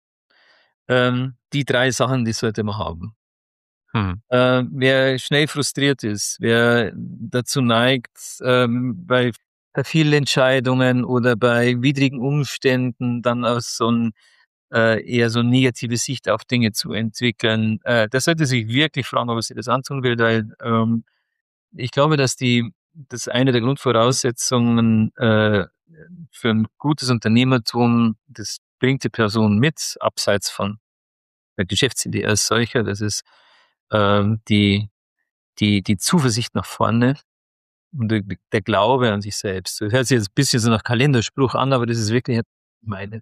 S2: Ähm, die drei Sachen, die sollte man haben.
S1: Mhm.
S2: Äh, wer schnell frustriert ist, wer dazu neigt, ähm, bei Fehlentscheidungen oder bei widrigen Umständen dann aus so ein äh, eher so eine negative Sicht auf Dinge zu entwickeln, äh, der sollte sich wirklich fragen, ob er sich das antun will, weil ähm, ich glaube, dass die das eine der Grundvoraussetzungen äh, für ein gutes Unternehmertum, das bringt die Person mit, abseits von der Geschäftsidee als solcher, das ist ähm, die die, die Zuversicht nach vorne und der, der Glaube an sich selbst. Das hört sich jetzt ein bisschen so nach Kalenderspruch an, aber das ist wirklich meine.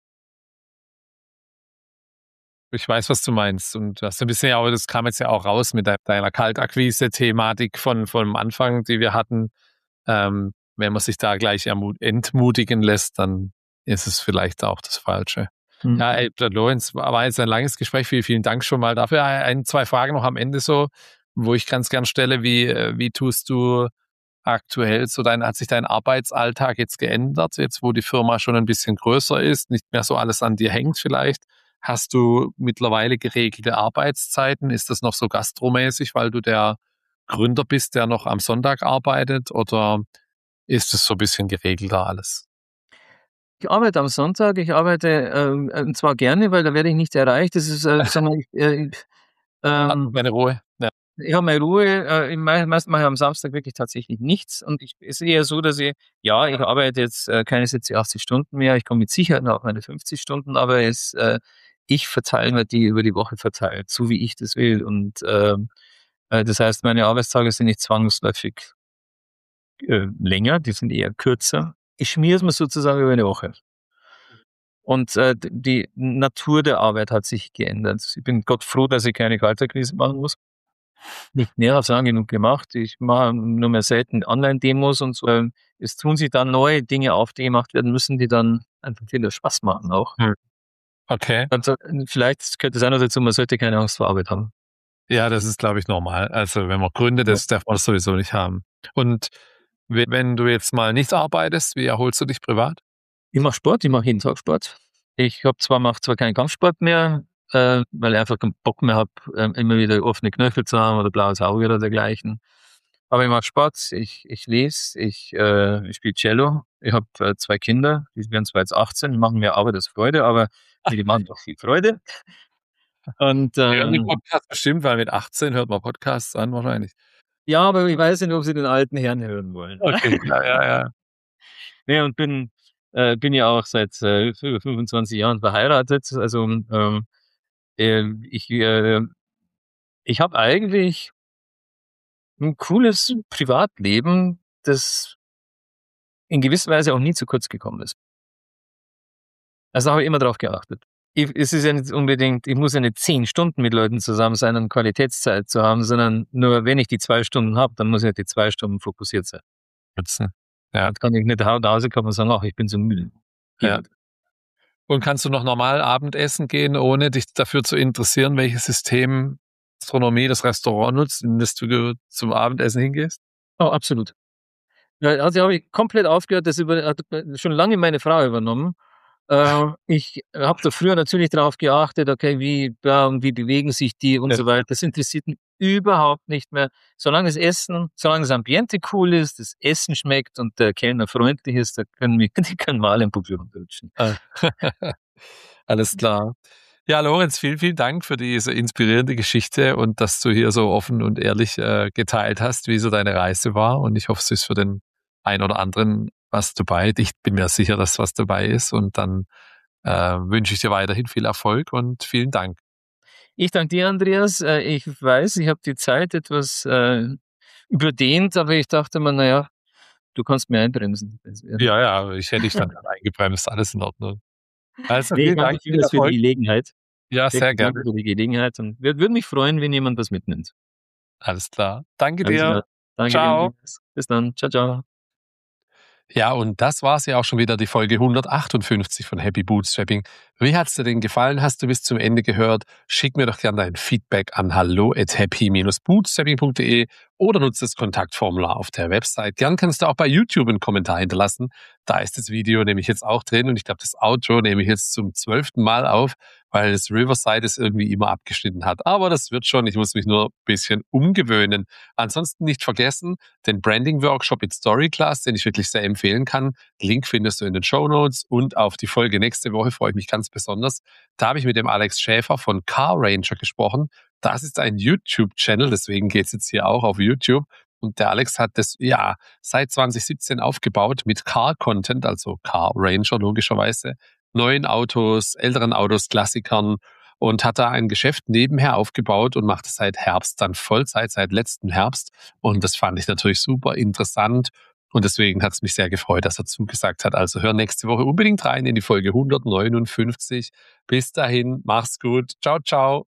S1: Ich weiß, was du meinst. Und das ein bisschen auch, das kam jetzt ja auch raus mit deiner Kaltakquise-Thematik von, von Anfang, die wir hatten. Ähm, wenn man sich da gleich entmutigen lässt, dann ist es vielleicht auch das Falsche.
S2: Hm.
S1: Ja, ey, Lorenz, war jetzt ein langes Gespräch. Vielen, vielen Dank schon mal dafür. Ein, zwei Fragen noch am Ende so, wo ich ganz gern stelle. Wie, wie tust du aktuell so dein, hat sich dein Arbeitsalltag jetzt geändert, jetzt wo die Firma schon ein bisschen größer ist, nicht mehr so alles an dir hängt vielleicht? Hast du mittlerweile geregelte Arbeitszeiten? Ist das noch so gastromäßig, weil du der Gründer bist, der noch am Sonntag arbeitet, oder ist es so ein bisschen geregelter alles?
S2: Ich arbeite am Sonntag, ich arbeite ähm, äh, zwar gerne, weil da werde ich nicht erreicht. Das ist, äh, sagen wir, ich, äh,
S1: Hat
S2: ähm,
S1: meine Ruhe. Ja.
S2: ich habe meine Ruhe. Äh, meistens mache ich am Samstag wirklich tatsächlich nichts. Und ich, es ist eher so, dass ich, ja, ich arbeite jetzt äh, keine siebzig, achtzig Stunden mehr. Ich komme mit Sicherheit noch auf meine fünfzig Stunden, aber es, äh, ich verteile mir die über die Woche verteilt, so wie ich das will. Und ähm, äh, das heißt, meine Arbeitstage sind nicht zwangsläufig äh, länger, die sind eher kürzer. Ich schmiere es mir sozusagen über eine Woche. Und äh, die Natur der Arbeit hat sich geändert. Ich bin Gott froh, dass ich keine Kaltakquise machen muss. Nicht näher sagen genug gemacht. Ich mache nur mehr selten Online-Demos und so. Ähm, Es tun sich dann neue Dinge auf, die gemacht werden müssen, die dann einfach viel Spaß machen auch.
S1: Hm. Okay.
S2: Also, vielleicht könnte es auch noch dazu, man sollte keine Angst vor Arbeit haben.
S1: Ja, das ist, glaube ich, normal. Also wenn man gründet, das darf man sowieso nicht haben. Und we- wenn du jetzt mal nicht arbeitest, wie erholst du dich privat?
S2: Ich mache Sport, ich mache jeden Tag Sport. Ich habe zwar mache zwar keinen Kampfsport mehr, äh, weil ich einfach keinen Bock mehr habe, ähm, immer wieder offene Knöchel zu haben oder blaues Auge oder dergleichen. Aber ich mache Sport, ich, ich lese, ich, äh, ich spiele Cello. Ich habe äh, zwei Kinder, die werden zwar jetzt achtzehn, machen mir Arbeit als Freude, aber die machen doch viel Freude. Und
S1: Die hören den
S2: ähm,
S1: Podcast bestimmt, weil mit achtzehn hört man Podcasts an wahrscheinlich.
S2: ja, aber ich weiß nicht, ob sie den alten Herrn hören wollen.
S1: Okay, ja, ja, ja.
S2: Nee, und bin, äh, bin ja auch seit äh, fünfundzwanzig Jahren verheiratet. Also ähm, äh, ich, äh, ich habe eigentlich ein cooles Privatleben, das in gewisser Weise auch nie zu kurz gekommen ist. Also habe ich immer darauf geachtet. Ich, es ist ja nicht unbedingt, ich muss ja nicht zehn Stunden mit Leuten zusammen sein, um Qualitätszeit zu haben, sondern nur wenn ich die zwei Stunden habe, dann muss ich halt die zwei Stunden fokussiert sein.
S1: Nutzen. Ja,
S2: Dann kann ich nicht nach Hause kommen und sagen, ach, ich bin so müde.
S1: ja. Und kannst du noch normal Abendessen gehen, ohne dich dafür zu interessieren, welches System Gastronomie das Restaurant nutzt, in das du zum Abendessen hingehst?
S2: Oh, absolut. Ja, also habe ich komplett aufgehört, das über, hat schon lange meine Frau übernommen. Äh, ich habe da früher natürlich darauf geachtet, okay, wie, ja, und wie bewegen sich die und
S1: Ja.
S2: so weiter. Das interessiert mich überhaupt nicht mehr. Solange das Essen, solange das Ambiente cool ist, das Essen schmeckt und der Kellner freundlich ist, da können wir, die können wir alle im Buckel runterrutschen.
S1: Ah. Alles klar. Ja, Lorenz, vielen, vielen Dank für diese inspirierende Geschichte und dass du hier so offen und ehrlich äh, geteilt hast, wie so deine Reise war. Und ich hoffe, es ist für den einen oder anderen was dabei. Ich bin mir sicher, dass was dabei ist. Und dann äh, wünsche ich dir weiterhin viel Erfolg und vielen Dank.
S2: Ich danke dir, Andreas. Äh, Ich weiß, ich habe die Zeit etwas äh, überdehnt, aber ich dachte mir, naja, du kannst mir einbremsen.
S1: Ja, ja, ich hätte dich dann eingebremst. Alles in Ordnung. Also
S2: Nee, ich
S1: vielen
S2: danke
S1: Dank,
S2: dir
S1: viel
S2: vielmals für die
S1: Erfolg.
S2: Gelegenheit.
S1: Ja, sehr
S2: Wirklich danke
S1: gerne.
S2: für die Gelegenheit und würde würd mich freuen, wenn jemand was mitnimmt.
S1: Alles klar. Danke
S2: Alles
S1: dir.
S2: klar. Danke
S1: Ciao.
S2: dir. Bis dann. Ciao, ciao.
S1: Ja, und das war's ja auch schon wieder, die Folge hundertachtundfünfzig von Happy Bootstrapping. Wie hat's dir denn gefallen? Hast du bis zum Ende gehört? Schick mir doch gerne dein Feedback an hallo at happy bootstrapping punkt de oder nutze das Kontaktformular auf der Website. Gern kannst du auch bei YouTube einen Kommentar hinterlassen. Da ist das Video nämlich jetzt auch drin und ich glaube, das Outro nehme ich jetzt zum zwölften Mal auf, weil das Riverside es irgendwie immer abgeschnitten hat. Aber das wird schon, ich muss mich nur ein bisschen umgewöhnen. Ansonsten nicht vergessen, den Branding-Workshop mit Storyclass, den ich wirklich sehr empfehlen kann. Link findest du in den Shownotes und auf die Folge nächste Woche freue ich mich ganz besonders. Da habe ich mit dem Alex Schäfer von Car Ranger gesprochen. Das ist ein YouTube-Channel, deswegen geht es jetzt hier auch auf YouTube. Und der Alex hat das ja seit zwanzig siebzehn aufgebaut mit Car-Content, also Car Ranger logischerweise, neuen Autos, älteren Autos, Klassikern und hat da ein Geschäft nebenher aufgebaut und macht es seit Herbst dann Vollzeit, seit letzten Herbst. Und das fand ich natürlich super interessant. Und deswegen hat es mich sehr gefreut, dass er zugesagt hat. Also hör nächste Woche unbedingt rein in die Folge hundertneunundfünfzig. Bis dahin, mach's gut. Ciao, ciao.